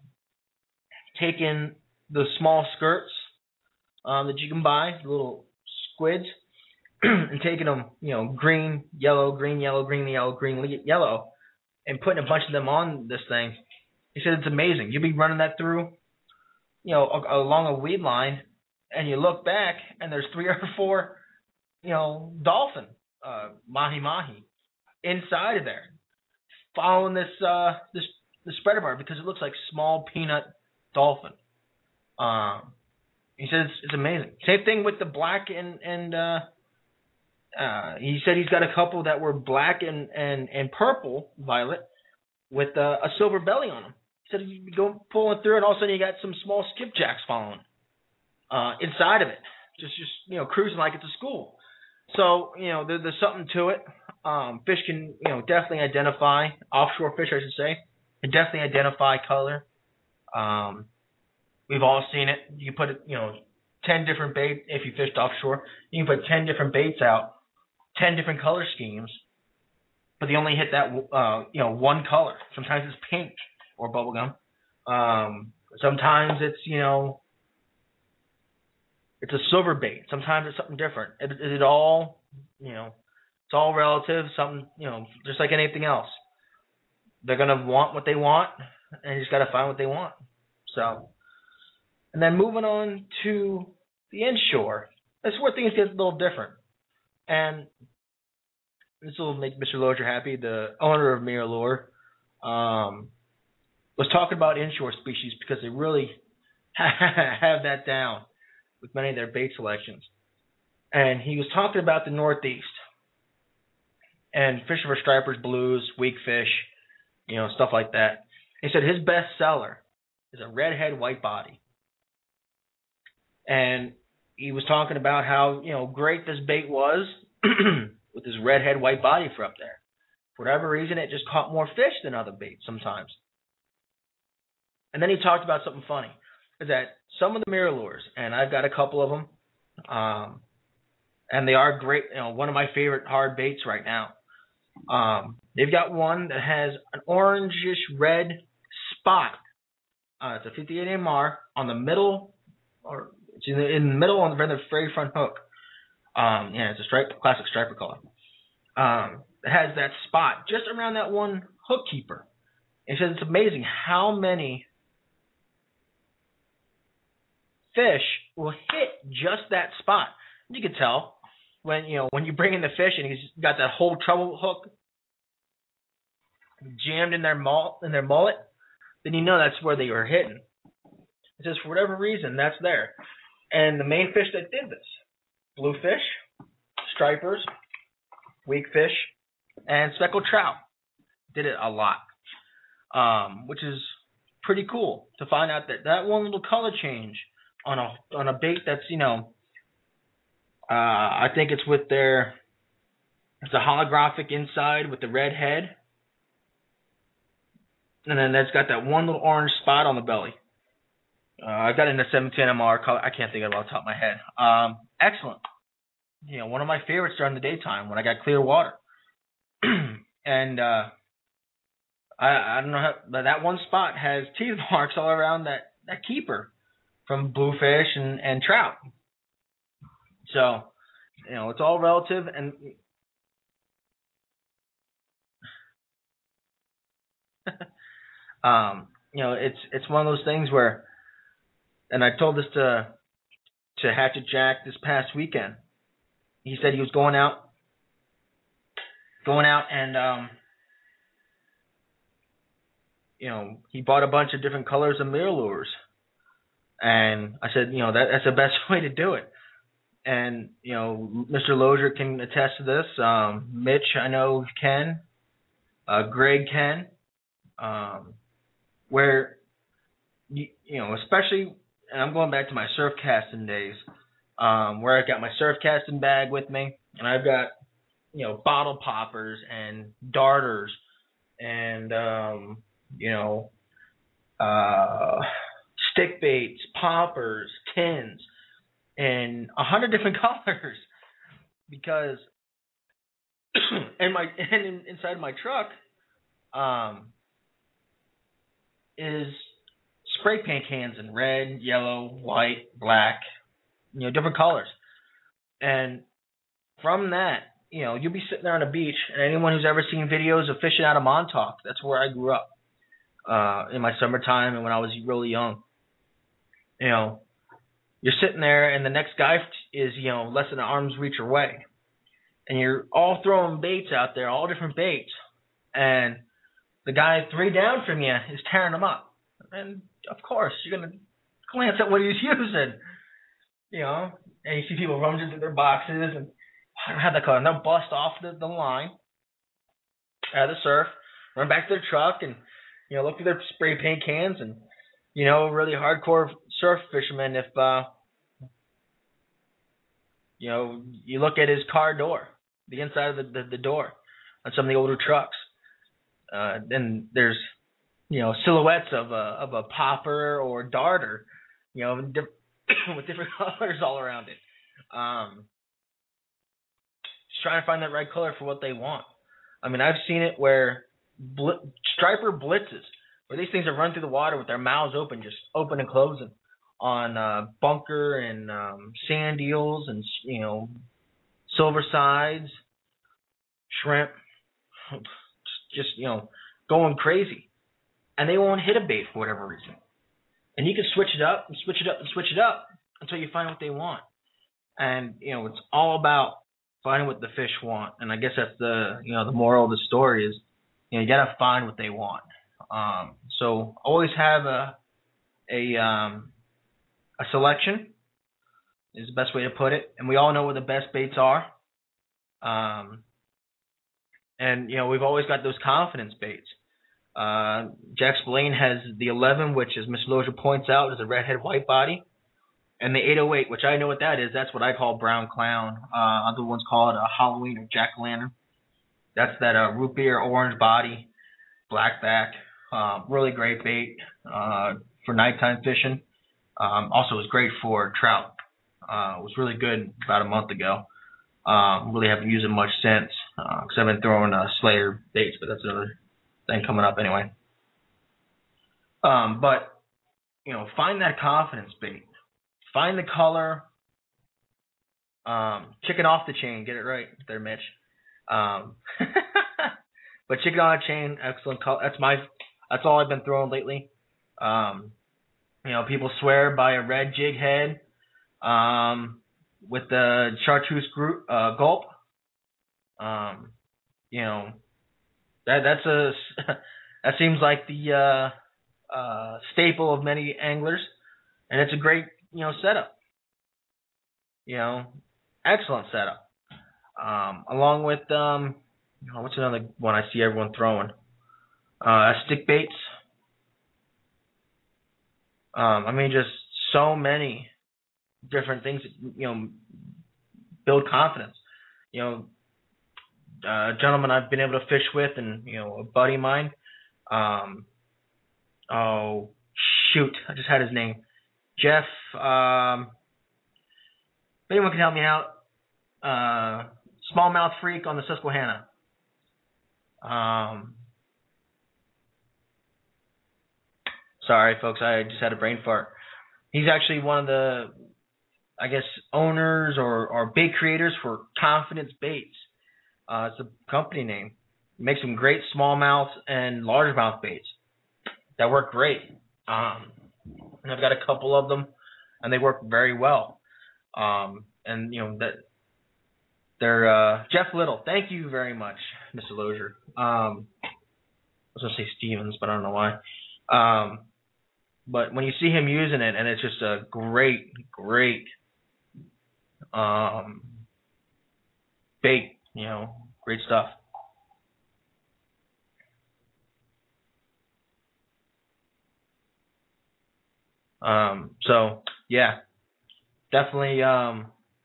taking the small skirts um, that you can buy, the little squids, and taking them, you know, green, yellow, green, yellow, green, yellow, green, yellow, and putting a bunch of them on this thing. He said it's amazing. You'll be running that through, you know, along a weed line, and you look back, and there's three or four, you know, dolphin, uh, mahi-mahi, inside of there, following this uh, this the spreader bar because it looks like small peanut dolphin. Um, he says it's, it's amazing. Same thing with the black and and uh, uh, he said he's got a couple that were black and and, and purple violet with uh, a silver belly on them. He said you go pulling through, and all of a sudden you got some small skipjacks following uh, inside of it, just just you know cruising like it's a school. So you know there, there's something to it. Um, fish can you know definitely identify offshore fish, I should say, can definitely identify color. Um, We've all seen it. You can put, you know, ten different baits if you fished offshore. You can put ten different baits out, ten different color schemes, but they only hit that, uh, you know, one color. Sometimes it's pink or bubblegum. Um, sometimes it's, you know, it's a silver bait. Sometimes it's something different. It, it, it all, you know, it's all relative. Something, you know, just like anything else. They're gonna want what they want, and you just gotta find what they want. So. And then moving on to the inshore, that's where things get a little different. And this will make Mister Lozier happy. The owner of MirrOlure um, was talking about inshore species because they really have that down with many of their bait selections. And he was talking about the Northeast and fishing for stripers, blues, weak fish, you know, stuff like that. He said his best seller is a redhead white body. And he was talking about how, you know, great this bait was with this redhead white body for up there. For whatever reason, it just caught more fish than other baits sometimes. And then he talked about something funny, is that some of the MirrOlures, and I've got a couple of them, um, and they are great, you know, one of my favorite hard baits right now. Um, they've got one that has an orangish red spot. Uh, it's a fifty-eight M R on the middle, or it's in the, in the middle on the very front hook. Um, yeah, it's a stripe, classic striper color. Um, it has that spot just around that one hook keeper. It says it's amazing how many fish will hit just that spot. You can tell when you know when you bring in the fish and he's got that whole treble hook jammed in their mul- in their mullet, then you know that's where they were hitting. It says for whatever reason that's there. And the main fish that did this, bluefish, stripers, weak fish, and speckled trout, did it a lot, um, which is pretty cool to find out that that one little color change on a on a bait that's you know, uh, I think it's with their, it's a holographic inside with the red head, and then that's got that one little orange spot on the belly. Uh, I got it in the seventeen M R color. I can't think of it off the top of my head. Um, excellent. You know, one of my favorites during the daytime when I got clear water. and uh, I, I don't know how, but that one spot has teeth marks all around that, that keeper from bluefish and, and trout. So, you know, it's all relative. And um, you know, it's it's one of those things where, and I told this to to Hatchet Jack this past weekend. He said he was going out, going out and um, you know, he bought a bunch of different colors of mirror lures. And I said, you know, that that's the best way to do it. And, you know, Mister Lozier can attest to this. Um, Mitch, I know, can. Uh, Greg can. Um, where, you, you know, especially, and I'm going back to my surf casting days, um, where I got my surf casting bag with me, and I've got, you know, bottle poppers and darters and, um, you know, uh, stick baits, poppers, tins, and a hundred different colors, because and my and in, inside my truck um, is spray paint cans in red, yellow, white, black, you know, different colors. And from that, you know, you'll be sitting there on a beach, and anyone who's ever seen videos of fishing out of Montauk, that's where I grew up uh, in my summertime and when I was really young. You know, you're sitting there, and the next guy is, you know, less than an arm's reach away. And you're all throwing baits out there, all different baits. And the guy three down from you is tearing them up. And, of course, you're going to glance at what he's using. You know, and you see people rummaging through their boxes, and I don't have that color. And they'll bust off the, the line out of the surf, run back to their truck, and, you know, look through their spray paint cans. And, you know, really hardcore surf fishermen, if, uh, you know, you look at his car door, the inside of the, the, the door on some of the older trucks, uh, then there's, you know, silhouettes of a of a popper or darter, you know, diff- with different colors all around it. Um, just trying to find that right color for what they want. I mean, I've seen it where bl- striper blitzes, where these things are run through the water with their mouths open, just open and closing, on uh, bunker and um, sand eels and, you know, silver sides, shrimp, just, you know, going crazy. And they won't hit a bait for whatever reason. And you can switch it up and switch it up and switch it up until you find what they want. And, you know, it's all about finding what the fish want. And I guess that's the, you know, the moral of the story is, you know, you got to find what they want. Um, so always have a, a, um, a selection is the best way to put it. And we all know where the best baits are. Um, and, you know, we've always got those confidence baits. Uh, Jack Spillane has the eleven, which, as Mister Lozier points out, is a redhead white body. And the eight oh eight, which I know what that is, that's what I call brown clown. Uh, other ones call it a Halloween or jack-o'-lantern. That's that uh, root beer orange body, black back. Uh, really great bait uh, for nighttime fishing. Um, also, was great for trout. Uh, it was really good about a month ago. Um, really haven't used it much since because uh, I've been throwing uh, Slayer baits, but that's another thing coming up anyway. Um, but, you know, find that confidence bait. Find the color. Um, chicken off the chain. Get it right there, Mitch. Um, but chicken on a chain, excellent color. That's my. That's all I've been throwing lately. Um, you know, people swear by a red jig head um, with the chartreuse group, uh, gulp. Um, you know, that that's a that seems like the uh, uh, staple of many anglers, and it's a great, you know, setup. You know, excellent setup. Um, along with um, what's another one I see everyone throwing? Uh, stick baits. Um, I mean, just so many different things that, you know, build confidence. You know, uh, gentleman I've been able to fish with, and, you know, a buddy of mine. Um, oh shoot, I just had his name. Jeff. Um, if anyone can help me out. Uh, smallmouth freak on the Susquehanna. Um, sorry, folks, I just had a brain fart. He's actually one of the, I guess, owners or, or bait creators for Confidence Baits. Uh, it's a company name. He makes some great smallmouth and largemouth baits that work great. Um, and I've got a couple of them, and they work very well. Um, and, you know, that they're uh, Jeff Little. Thank you very much, Mister Lozier. Um, was gonna say Stevens, but I don't know why. Um, but when you see him using it, and it's just a great, great um, bait, you know, great stuff. Um, so yeah, definitely, um,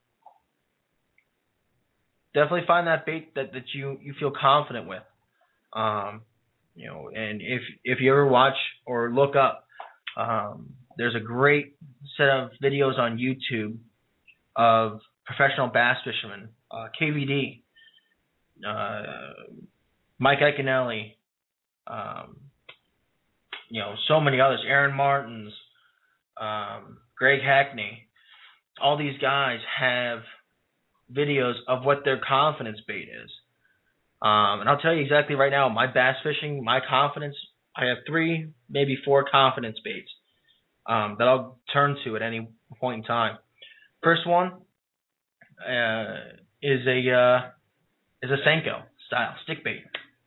definitely find that bait that, that you, you feel confident with. Um, you know, and if if you ever watch or look up, um, there's a great set of videos on YouTube of professional bass fishermen, uh, K V D, uh, Mike Iaconelli, um, you know, so many others, Aaron Martins, um, Greg Hackney. All these guys have videos of what their confidence bait is. Um, and I'll tell you exactly right now, my bass fishing, my confidence, I have three, maybe four confidence baits um, that I'll turn to at any point in time. First one uh, is a uh, is a Senko style stick bait.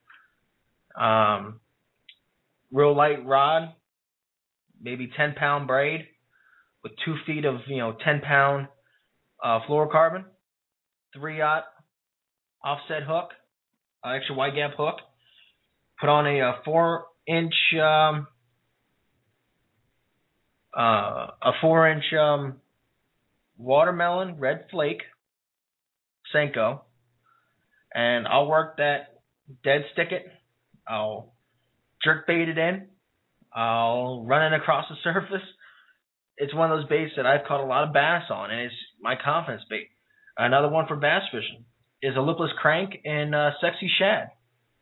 Um, real light rod, maybe ten pound braid with two feet of you know ten pound uh, fluorocarbon, three aught offset hook, uh, extra wide gap hook. Put on a, a four inch um, uh, a four inch um, watermelon red flake Senko, and I'll work that dead stick it. I'll jerk bait it in. I'll run it across the surface. It's one of those baits that I've caught a lot of bass on, and it's my confidence bait. Another one for bass fishing is a lipless crank and uh, sexy shad.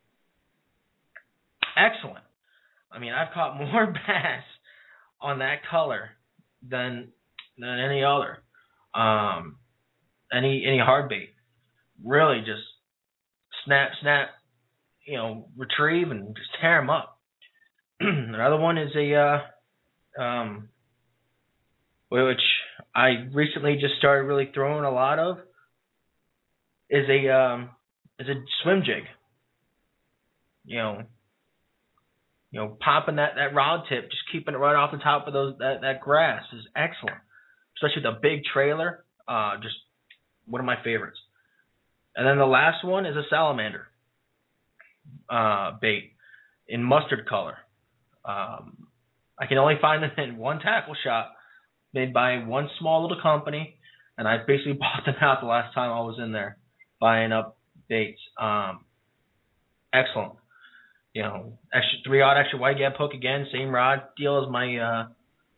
Excellent. I mean, I've caught more bass on that color than than any other, um, any any hard bait. Really, just snap, snap, you know, retrieve and just tear them up. Another one is a uh, um, which I recently just started really throwing a lot of, is a um, is a swim jig. You know, you know, popping that, that rod tip, just keeping it right off the top of those that, that grass is excellent, especially with a big trailer. Uh, just one of my favorites. And then the last one is a salamander uh, bait in mustard color. Um, I can only find them in one tackle shop made by one small little company, and I basically bought them out the last time I was in there buying up baits. Um, excellent. You know, extra three aught extra wide gap hook again, same rod deal as my, uh,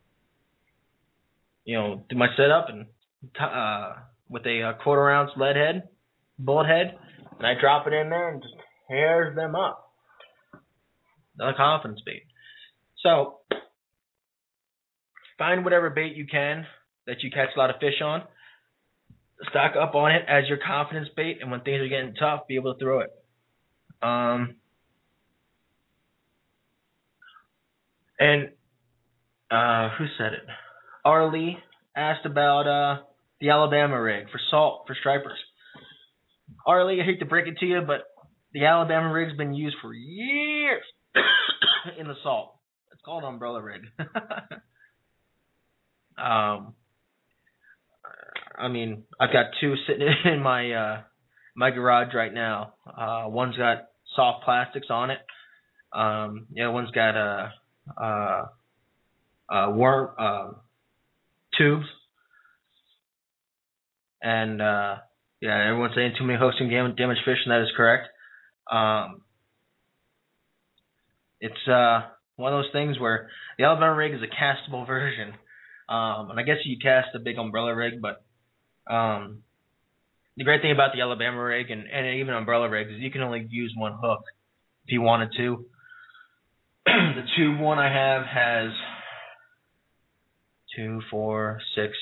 you know, do my setup and uh, with a uh, quarter ounce lead head, bullet head, and I drop it in there and just tears them up. Another confidence bait. So find whatever bait you can that you catch a lot of fish on, stock up on it as your confidence bait, and when things are getting tough, be able to throw it. Um, and uh, who said it? Arlie asked about uh, the Alabama rig for salt for stripers. Arlie, I hate to break it to you, but the Alabama rig's been used for years in the salt. It's called an umbrella rig. um, I mean, I've got two sitting in my uh, my garage right now. Uh, one's got soft plastics on it. Um, the other one's got a uh, uh, uh, worm uh, tubes. And uh, yeah, everyone's saying too many hooks and damaged fish, and that is correct. Um, it's uh, one of those things where the Alabama rig is a castable version. Um, and I guess you cast a big umbrella rig, but um, the great thing about the Alabama rig and, and even umbrella rigs is you can only use one hook if you wanted to. The tube one I have has two, four, six,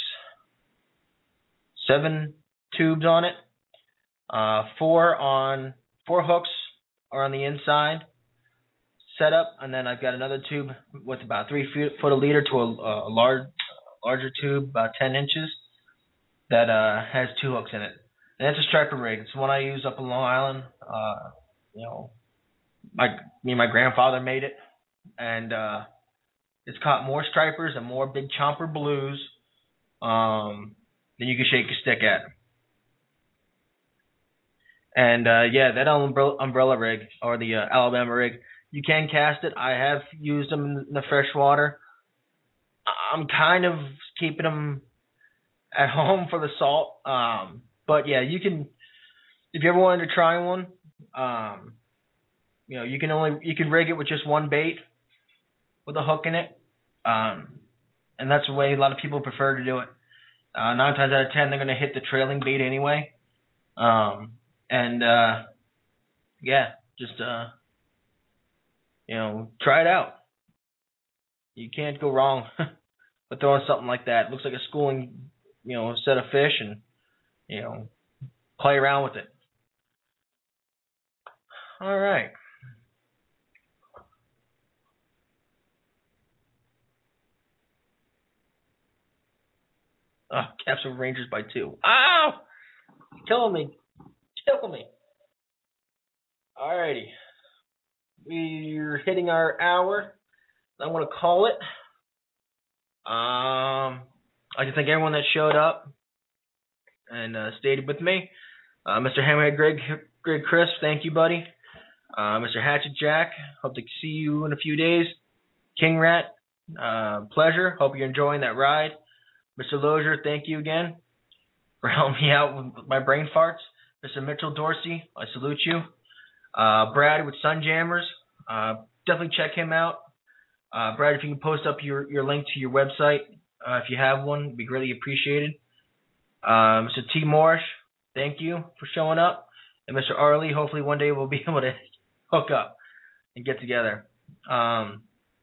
seven tubes on it. Uh, four on four hooks are on the inside setup, and then I've got another tube with about three feet, foot a leader to a, a large, larger tube, about ten inches, that uh, has two hooks in it. And it's a striper rig. It's one I use up in Long Island. Uh, you know, my me and my grandfather made it, and uh, it's caught more stripers and more big chomper blues um, than you can shake a stick at. And uh, yeah, that umbrella, umbrella rig or the uh, Alabama rig, you can cast it. I have used them in the freshwater. I'm kind of keeping them at home for the salt. Um, but yeah, you can, if you ever wanted to try one, um, you know, you can only, you can rig it with just one bait with a hook in it. Um, and that's the way a lot of people prefer to do it. Uh, nine times out of ten, they're going to hit the trailing bait anyway. Um, and, uh, yeah, just, uh, you know, try it out. You can't go wrong with throwing something like that. It looks like a schooling, you know, set of fish, and, you know, play around with it. All right. Oh, Capsule Rangers by two. Ow! Killing me. Killing me. All righty. We're hitting our hour. I want to call it. Um, I'd like to thank everyone that showed up and uh, stayed with me. Uh, Mister Hammerhead Greg, Greg Chris, thank you, buddy. Uh, Mister Hatchet Jack, hope to see you in a few days. King Rat, uh, pleasure. Hope you're enjoying that ride. Mister Lozier, thank you again for helping me out with my brain farts. Mister Mitchell Dorsey, I salute you. Uh, Brad with Sunjammers, uh, definitely check him out. Uh, Brad, if you can post up your, your link to your website, uh, if you have one, it'd be greatly appreciated. Uh, Mister T. Morrish, thank you for showing up. And Mister Arley, hopefully one day we'll be able to hook up and get together. Um,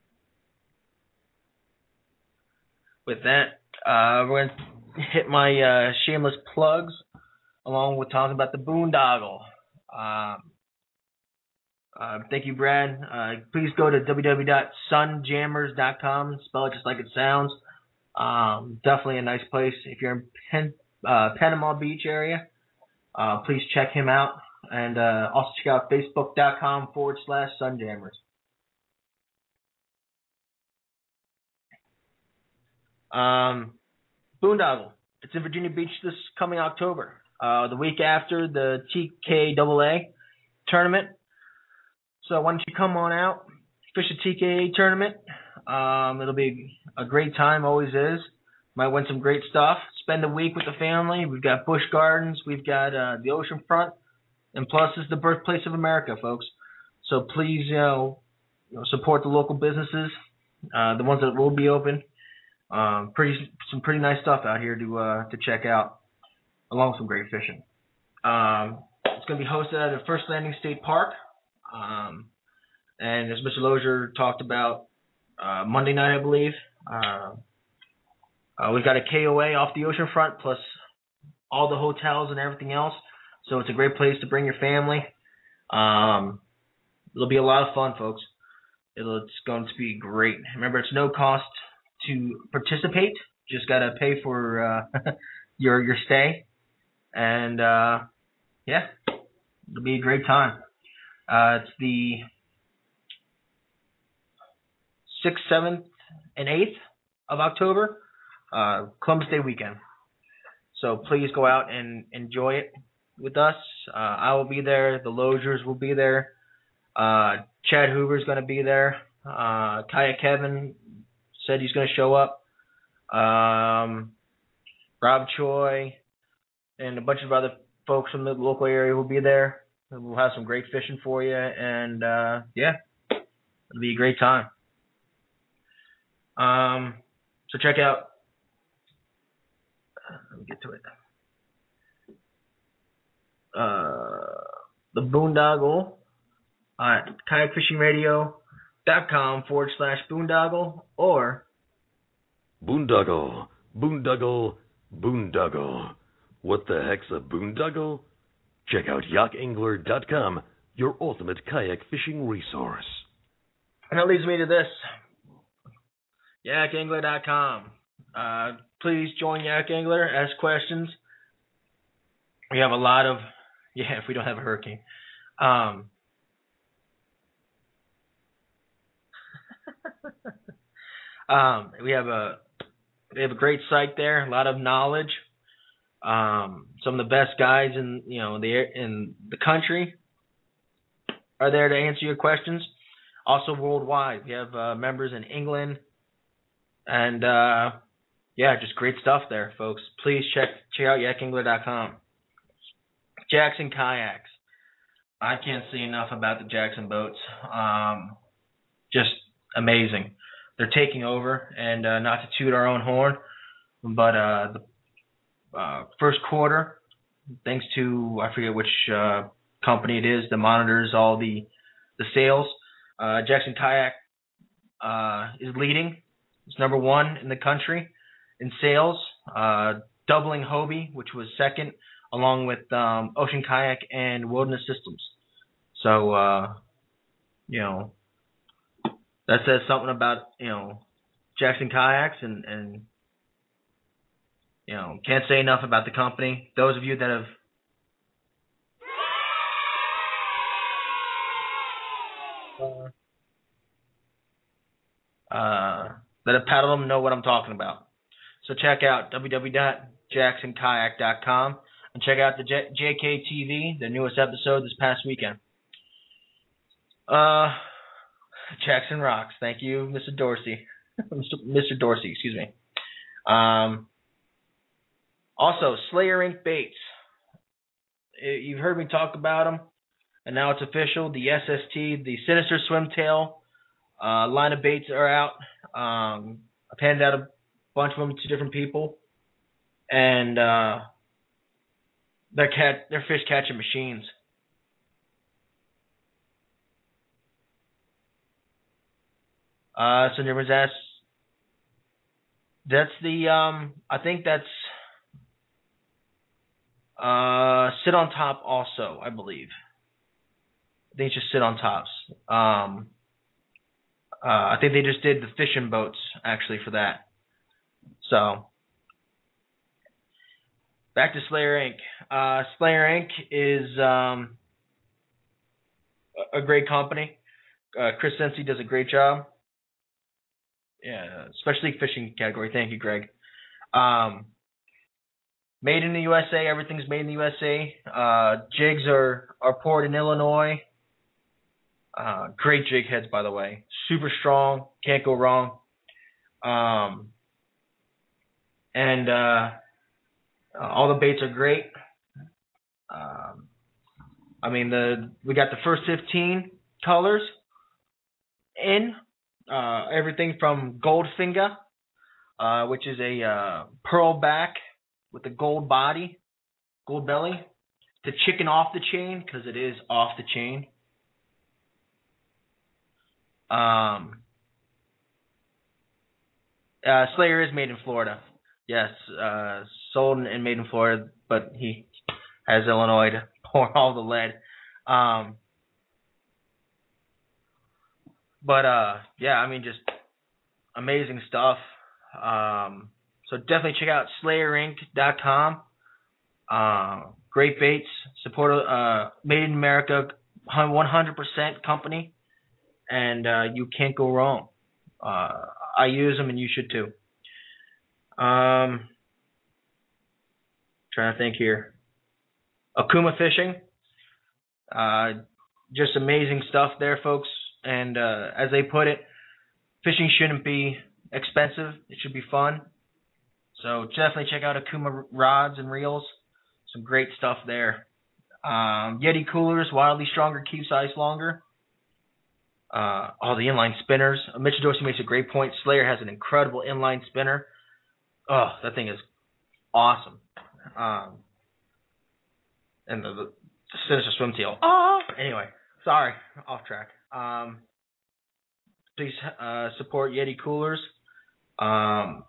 with that, uh, we're going to hit my uh, shameless plugs along with talking about the boondoggle. Um, uh, thank you, Brad. Uh, please go to w w w dot sunjammers dot com. Spell it just like it sounds. Um, definitely a nice place. If you're in Pen, uh, Panama Beach area, uh, please check him out. And uh, also check out facebook.com forward slash sunjammers. Um, Boondoggle. It's in Virginia Beach this coming October. Uh, the week after the T K A A tournament. So why don't you come on out, fish the T K A tournament. Um, it'll be a great time, always is. Might win some great stuff. Spend the week with the family. We've got Busch Gardens. We've got uh, the ocean front. And plus, it's the birthplace of America, folks. So please, you know, you know support the local businesses, uh, the ones that will be open. Um, pretty, some pretty nice stuff out here to uh, to check out, along with some great fishing. Um, it's going to be hosted at the First Landing State Park. Um, and as Mister Lozier talked about uh, Monday night, I believe, uh, uh, we've got a K O A off the ocean front, plus all the hotels and everything else. So it's a great place to bring your family. Um, it'll be a lot of fun, folks. It'll, it's going to be great. Remember, it's no cost to participate. Just got to pay for uh, your your stay. And, uh, yeah, it'll be a great time. Uh, it's the sixth, seventh, and eighth of October, uh, Columbus Day weekend. So please go out and enjoy it with us. Uh, I will be there. The Loziers will be there. Uh, Chad Hoover's going to be there. Uh, Kayak Kevin said he's going to show up. Um, Rob Choi and a bunch of other folks from the local area will be there. We'll have some great fishing for you, and uh, yeah, it'll be a great time. Um, so check out. Let me get to it. Uh, the Boondoggle at kayak fishing radio dot com forward slash boondoggle or Boondoggle, boondoggle, boondoggle. What the heck's a boondoggle? Check out yak angler dot com, your ultimate kayak fishing resource. And that leads me to this. yak angler dot com. Uh, please join Yak Angler. Ask questions. We have a lot of, yeah, if we don't have a hurricane. Um, Um, we have a we have a great site there, a lot of knowledge. Um, some of the best guys in you know the in the country are there to answer your questions. Also worldwide, we have uh, members in England, and uh, yeah, just great stuff there, folks. Please check check out yak angler dot com. Jackson Kayaks. I can't say enough about the Jackson boats. Um, just amazing. They're taking over, and uh, not to toot our own horn, but uh, the uh, first quarter, thanks to I forget which uh, company it is that monitors all the the sales, uh, Jackson Kayak uh, is leading. It's number one in the country in sales, uh, doubling Hobie, which was second, along with um, Ocean Kayak and Wilderness Systems. So, uh, you know, that says something about, you know, Jackson Kayaks, and, and, you know, can't say enough about the company. Those of you that have uh, that have paddled them know what I'm talking about. So check out w w w dot jackson kayak dot com and check out the J- JK T V, the newest episode this past weekend. Uh, Jackson rocks. Thank you, Mister Dorsey. Mister Dorsey, excuse me. Um, also, Slayer Incorporated baits. You've heard me talk about them, and now it's official. The S S T, the Sinister Swimtail uh, line of baits are out. Um, I've handed out a bunch of them to different people, and uh, they're cat they're fish catching machines. Uh, so there was that. That's the um. I think that's uh sit on top also. I believe. I think it's just sit on tops. Um. Uh, I think they just did the fishing boats actually for that. So back to Slayer Incorporated. Uh, Slayer Incorporated is um a great company. Uh, Chris Sensi does a great job. Yeah, especially fishing category. Thank you, Greg. Um, made in the U S A. Everything's made in the U S A. Uh, jigs are, are poured in Illinois. Uh, great jig heads, by the way. Super strong. Can't go wrong. Um, and uh, all the baits are great. Um, I mean, the we got the first fifteen colors in. Uh, everything from Goldfinger, uh, which is a uh, pearl back with a gold body, gold belly, to Chicken Off the Chain, because it is off the chain. Um, uh, Slayer is made in Florida. Yes, uh, sold and made in Florida, but he has Illinois to pour all the lead. Um, But, uh, yeah, I mean, just amazing stuff. Um, so definitely check out slayer inc dot com. Uh, great baits. Support, uh, made in America, one hundred percent company. And uh, you can't go wrong. Uh, I use them, and you should too. Um, trying to think here. Okuma Fishing. Uh, just amazing stuff there, folks. And uh, as they put it, fishing shouldn't be expensive. It should be fun. So definitely check out Okuma rods and reels. Some great stuff there. Um, Yeti coolers, wildly stronger, keeps ice longer. Uh, all the inline spinners. Uh, Mitch Dorsey makes a great point. Slayer has an incredible inline spinner. Oh, that thing is awesome. Um, and the, the Sinister Swimtail. Oh, anyway, sorry, off track. Um, please uh, support Yeti coolers. Um,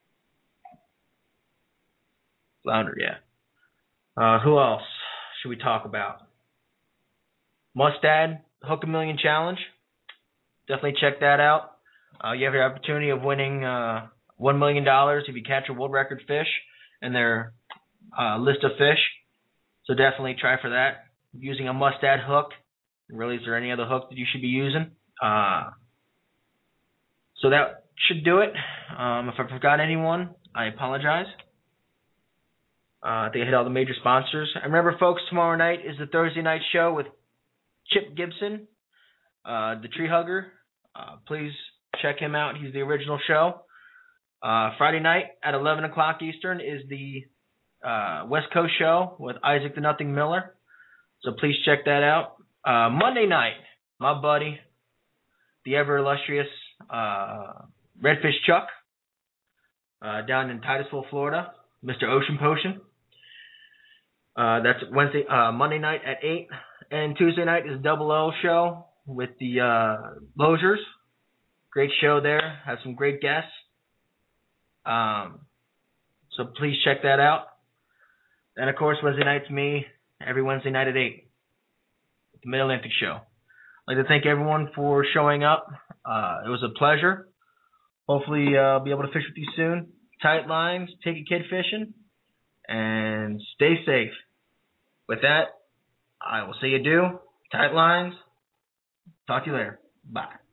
Flounder, yeah. Uh, who else should we talk about? Mustad Hook a Million Challenge. Definitely check that out. Uh, you have the opportunity of winning uh, one million dollars if you catch a world record fish in their uh, list of fish. So definitely try for that. Using a Mustad hook. Really, is there any other hook that you should be using? Uh, so that should do it. Um, if I forgot anyone, I apologize. Uh, I think I hit all the major sponsors. And remember, folks, tomorrow night is the Thursday night show with Chip Gibson, uh, the Tree Hugger. Uh, please check him out. He's the original show. Uh, Friday night at eleven o'clock Eastern is the uh, West Coast show with Isaac the Nothing Miller. So please check that out. Uh, Monday night, my buddy, the ever illustrious uh, Redfish Chuck, uh, down in Titusville, Florida, Mister Ocean Potion. Uh, that's Wednesday, uh, Monday night at eight, and Tuesday night is Double O show with the uh, Losiers. Great show there. Have some great guests. Um, so please check that out. And of course, Wednesday night's me. Every Wednesday night at eight. The Mid-Atlantic Show. I'd like to thank everyone for showing up. Uh, it was a pleasure. Hopefully uh, I'll be able to fish with you soon. Tight lines, take a kid fishing, and stay safe. With that, I will say adieu. Tight lines. Talk to you later. Bye.